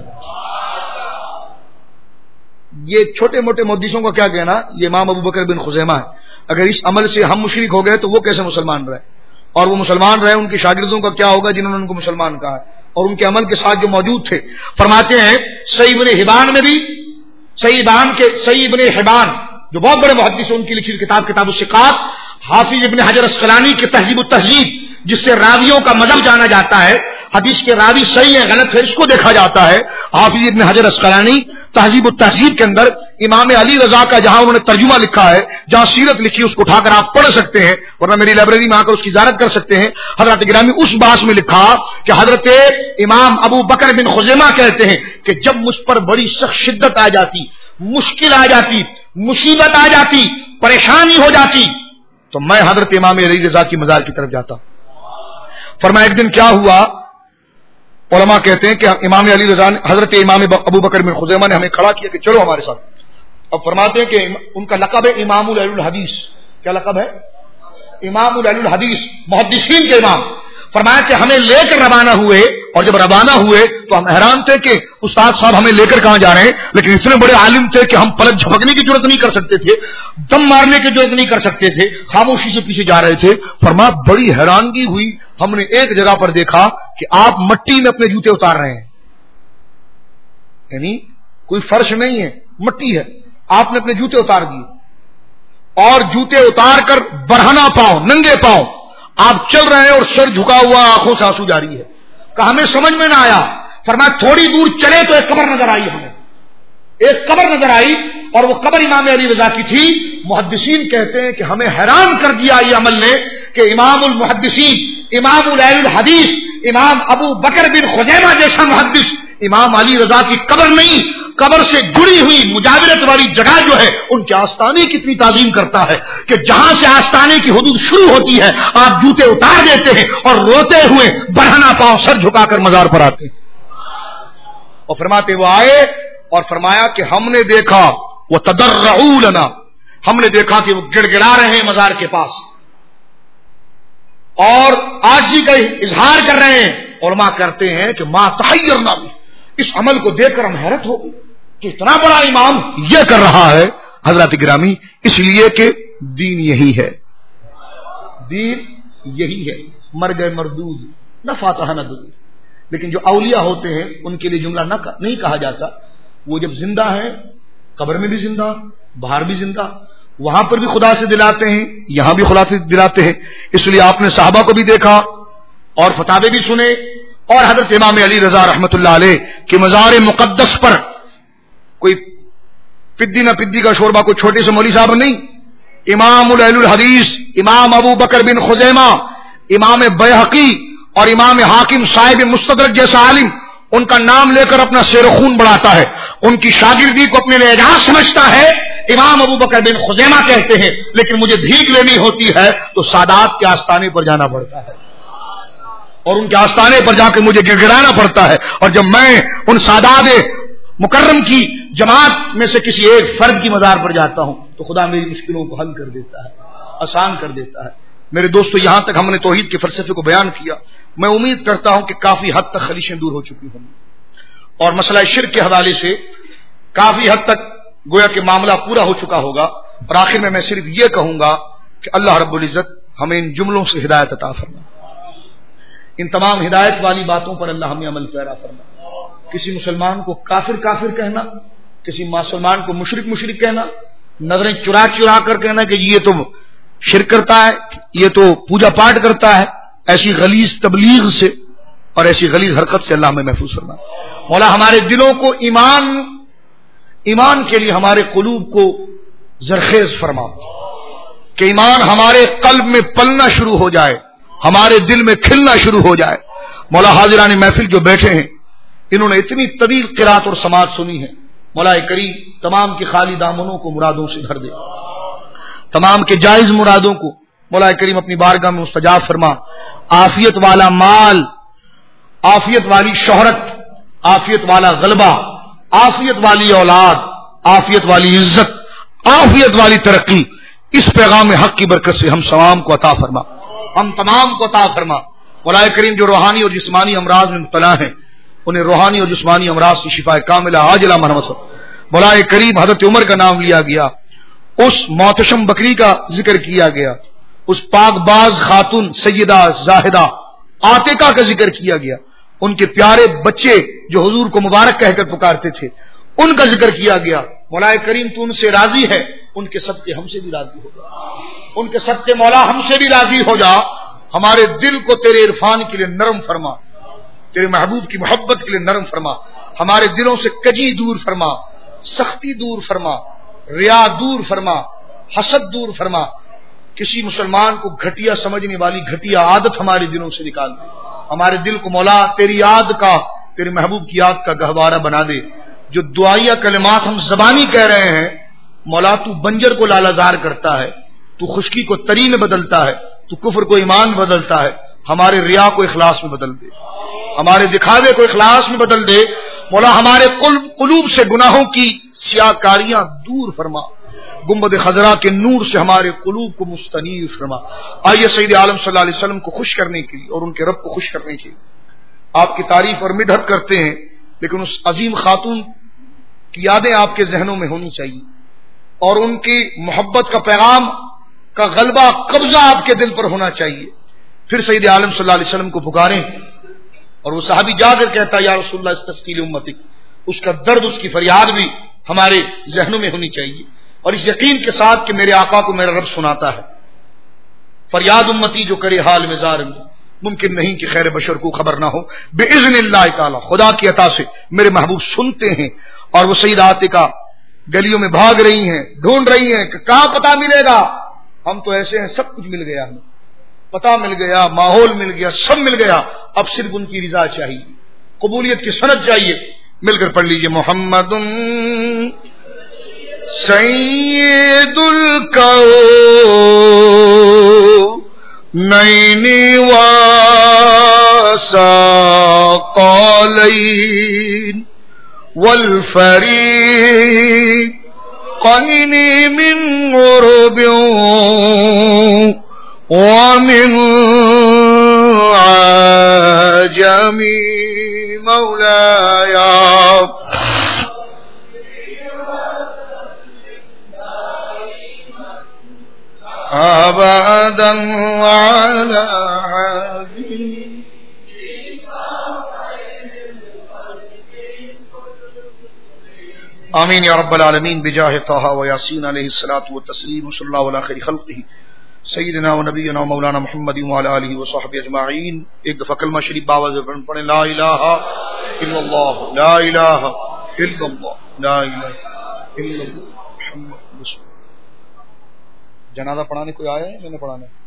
یہ چھوٹے موٹے محدثوں کا کیا کہنا، یہ امام ابو بکر بن خزیمہ ہے، اگر اس عمل سے ہم مشرک ہو گئے تو وہ کیسے مسلمان رہے، اور وہ مسلمان رہے ان کے شاگردوں کا کیا ہوگا جنہوں نے ان کو مسلمان کہا ہے، اور ان کے عمل کے ساتھ جو موجود تھے۔ فرماتے ہیں صحیح ابن حبان میں بھی، صحیح ابن حبان جو بہت بڑے محدث ہیں، ان کی لکھی کتاب کتاب الثقات، حافظ ابن حجر اسقلانی کے تہذیب التہذیب جس سے راویوں کا مذہب جانا جاتا ہے، حدیث کے راوی صحیح ہے غلط ہے اس کو دیکھا جاتا ہے، حافظ ابن حجر اسقلانی تہذیب التہذیب کے اندر امام علی رضا کا جہاں انہوں نے ترجمہ لکھا ہے، جہاں سیرت لکھی اس کو اٹھا کر آپ پڑھ سکتے ہیں، ورنہ میری لائبریری میں آ کر اس کی زیارت کر سکتے ہیں۔ حضرت گرامی اس باس میں لکھا کہ حضرت امام ابو بکر بن خزیمہ کہتے ہیں کہ جب مجھ پر بڑی سخت شدت آ جاتی، مشکل آ جاتی، مصیبت آ جاتی، پریشانی ہو جاتی، تو میں حضرت امام علی رضا کی مزار کی طرف جاتا۔ فرمایا ایک دن کیا ہوا، علماء کہتے ہیں کہ امام علی رضا نے حضرت امام ابو بکر بن خزیمہ نے ہمیں کھڑا کیا کہ چلو ہمارے ساتھ۔ اب فرماتے ہیں کہ ان کا لقب ہے امام العلی الحدیث، کیا لقب ہے؟ امام العلی الحدیث، محدثین کے امام۔ فرمایا کہ ہمیں لے کر روانہ ہوئے، اور جب روانہ ہوئے تو ہم حیران تھے کہ استاد صاحب ہمیں لے کر کہاں جا رہے ہیں، لیکن اتنے بڑے عالم تھے کہ ہم پلک جھپکنے کی ضرورت نہیں کر سکتے تھے، دم مارنے کی ضرورت نہیں کر سکتے تھے، خاموشی سے پیچھے جا رہے تھے۔ فرمایا بڑی حیرانگی ہوئی، ہم نے ایک جگہ پر دیکھا کہ آپ مٹی میں اپنے جوتے اتار رہے ہیں، یعنی کوئی فرش نہیں ہے، مٹی ہے، آپ نے اپنے جوتے اتار دیے، اور جوتے اتار کر برہنہ پاؤں، ننگے پاؤں آپ چل رہے ہیں، اور سر جھکا ہوا، آنکھوں سے آنسو جاری ہے۔ کہ ہمیں سمجھ میں نہ آیا، فرمایا تھوڑی دور چلے تو ایک قبر نظر آئی، ہمیں ایک قبر نظر آئی، اور وہ قبر امام علی رضا کی تھی۔ محدثین کہتے ہیں کہ ہمیں حیران کر دیا یہ عمل نے کہ امام المحدثین، امام العلی الحدیث، امام ابو بکر بن خزیمہ جیسا محدث امام علی رضا کی قبر نہیں، قبر سے جڑی ہوئی مجاورت والی جگہ جو ہے ان کے آستانے کی اتنی تعظیم کرتا ہے کہ جہاں سے آستانے کی حدود شروع ہوتی ہے آپ جوتے اتار دیتے ہیں اور روتے ہوئے برہنہ پاؤں سر جھکا کر مزار پر آتے ہیں۔ اور فرماتے وہ آئے اور فرمایا کہ ہم نے دیکھا وہ تضرعوا لنا، ہم نے دیکھا کہ وہ گڑ گڑا رہے ہیں مزار کے پاس اور عاجزی کا اظہار کر رہے ہیں. علماء کرتے ہیں کہ ما تحیرنا بھی، اس عمل کو دیکھ کر ہم حیرت ہو گئی کہ اتنا بڑا امام یہ کر رہا ہے. حضرات گرامی، اس لیے کہ دین یہی ہے، دین یہی ہے. مر گئے مردود نہ فاتحہ نہ درود. لیکن جو اولیاء ہوتے ہیں ان کے لیے جملہ نہیں کہا جاتا. وہ جب زندہ ہیں قبر میں بھی زندہ، باہر بھی زندہ، وہاں پر بھی خدا سے دلاتے ہیں، یہاں بھی خدا سے دلاتے ہیں. اس لیے آپ نے صحابہ کو بھی دیکھا اور فتاوے بھی سنے. اور حضرت امام علی رضا رحمت اللہ علیہ کے مزار مقدس پر کوئی پدی نہ پدی کا شوربہ، کوئی چھوٹے سے مولوی صاحب نہیں. امام اہل الحدیث امام ابو بکر بن خزیمہ، امام بیہقی اور امام حاکم صاحب مستدرک جیسا عالم ان کا نام لے کر اپنا سیر و خون بڑھاتا ہے، ان کی شاگردی کو اپنے لیے اعجاز سمجھتا ہے. امام ابو بکر بن خزیمہ کہتے ہیں لیکن مجھے بھیک لینی ہوتی ہے تو سادات کے آستانے پر جانا پڑتا ہے اور ان کے آستانے پر جا کے مجھے گڑ گڑانا پڑتا ہے. اور جب میں ان سادات مکرم کی جماعت میں سے کسی ایک فرد کی مزار پر جاتا ہوں تو خدا میری مشکلوں کو حل کر دیتا ہے، آسان کر دیتا ہے. میرے دوستو، یہاں تک ہم نے توحید کے فلسفے کو بیان کیا. میں امید کرتا ہوں کہ کافی حد تک خلیشیں دور ہو چکی ہوں اور مسئلہ شرک کے حوالے سے کافی حد تک گویا کہ معاملہ پورا ہو چکا ہوگا. اور آخر میں صرف یہ کہوں گا کہ اللہ رب العزت ہمیں ان جملوں سے ہدایت عطا فرمائے. ان تمام ہدایت والی باتوں پر اللہ ہمیں عمل پیرا فرمائے. کسی مسلمان کو کافر کافر کہنا، کسی مسلمان کو مشرک مشرک کہنا، نظریں چرا چرا کر کہنا کہ یہ تو شرک کرتا ہے، یہ تو پوجا پاٹ کرتا ہے، ایسی غلیظ تبلیغ سے اور ایسی غلیظ حرکت سے اللہ ہمیں محفوظ فرمائے. مولا ہمارے دلوں کو ایمان کے لیے ہمارے قلوب کو زرخیز فرما کہ ایمان ہمارے قلب میں پلنا شروع ہو جائے، ہمارے دل میں کھلنا شروع ہو جائے. مولا حاضران محفل جو بیٹھے ہیں انہوں نے اتنی طویل قرات اور سماعت سنی ہے. مولا کریم تمام کے خالی دامنوں کو مرادوں سے بھر دے، تمام کے جائز مرادوں کو مولا کریم اپنی بارگاہ میں مستجاب فرما. عافیت والا مال، عافیت والی شہرت، عافیت والا غلبہ، عافیت والی اولاد، عافیت والی عزت، عافیت والی ترقی اس پیغام حق کی برکت سے ہم تمام کو عطا فرما، ہم تمام کو عطا فرما. مولا کریم جو روحانی اور جسمانی امراض میں مبتلا ہیں انہیں روحانی اور جسمانی امراض سے شفا کاملہ عاجلہ مرحمت فرما. مولا کریم حضرت عمر کا نام لیا گیا، اس محتشم بکری کا ذکر کیا گیا، اس پاک باز خاتون سیدہ زاہدہ عاتقہ کا ذکر کیا گیا، ان کے پیارے بچے جو حضور کو مبارک کہہ کر پکارتے تھے ان کا ذکر کیا گیا. مولا کریم تو ان سے راضی ہے، ان کے صدقے ہم سے بھی راضی ہو جا، ان کے صدقے مولا ہم سے بھی راضی ہو جا. ہمارے دل کو تیرے عرفان کے لیے نرم فرما، تیرے محبوب کی محبت کے لیے نرم فرما. ہمارے دلوں سے کجی دور فرما، سختی دور فرما، ریا دور فرما، حسد دور فرما. کسی مسلمان کو گھٹیا سمجھنے والی گھٹیا عادت ہمارے دلوں سے نکال دے. ہمارے دل کو مولا تیری یاد کا، تیرے محبوب کی یاد کا گہوارہ بنا دے. جو دعائیہ کلمات ہم زبانی کہہ رہے ہیں مولا تو بنجر کو لالازار کرتا ہے، تو خشکی کو تری میں بدلتا ہے، تو کفر کو ایمان میں بدلتا ہے. ہمارے ریا کو اخلاص میں بدل دے، ہمارے دکھاوے کو اخلاص میں بدل دے. مولا ہمارے قلوب سے گناہوں کی سیاہ کاریاں دور فرما، گنبد خضرا کے نور سے ہمارے قلوب کو مستنیر فرما. آئیے سید عالم صلی اللہ علیہ وسلم کو خوش کرنے کے لیے اور ان کے رب کو خوش کرنے کے لیے آپ کی تعریف اور مدحت کرتے ہیں، لیکن اس عظیم خاتون کی یادیں آپ کے ذہنوں میں ہونی چاہیے اور ان کی محبت کا پیغام کا غلبہ قبضہ آپ کے دل پر ہونا چاہیے. پھر سید عالم صلی اللہ علیہ وسلم کو پکاریں اور وہ صحابی جا کر کہتا یا رسول اللہ استسقی لامتک، اس کا درد، اس کی فریاد بھی ہمارے ذہنوں میں ہونی چاہیے اور اس یقین کے ساتھ کہ میرے آقا کو میرا رب سناتا ہے. فریاد امتی جو کرے حال میں زار میں، ممکن نہیں کہ خیر بشر کو خبر نہ ہو. باذن اللہ تعالی خدا کی عطا سے میرے محبوب سنتے ہیں اور وہ سیدہ عاتقہ گلیوں میں بھاگ رہی ہیں، ڈھونڈ رہی ہیں کہ کہاں پتہ ملے گا. ہم تو ایسے ہیں سب کچھ مل گیا، ہمیں پتہ مل گیا، ماحول مل گیا، سب مل گیا، اب صرف ان کی رضا چاہیے، قبولیت کی سند چاہیے. مل کر پڑھ لیجئے محمد سید الکونین وثقلین والفريقين من غرب ومن عجم مولاي أبدا على حبيب. آمین یا رب العالمین بجاہ طہ و یاسین علیہ الصلوۃ والتسلیم صلی اللہ علی خیر خلقہ سیدنا و نبینا مولانا محمد وعلی آلہ وصحبہ اجمعین. ایک دفعہ کلمہ شریف باوز پڑھیں لا الہ الا اللہ لا الہ الا اللہ لا الہ الا اللہ محمد رسول. جنازہ پڑھانے کوئی آیا ہے؟ میں نے پڑھانا ہے.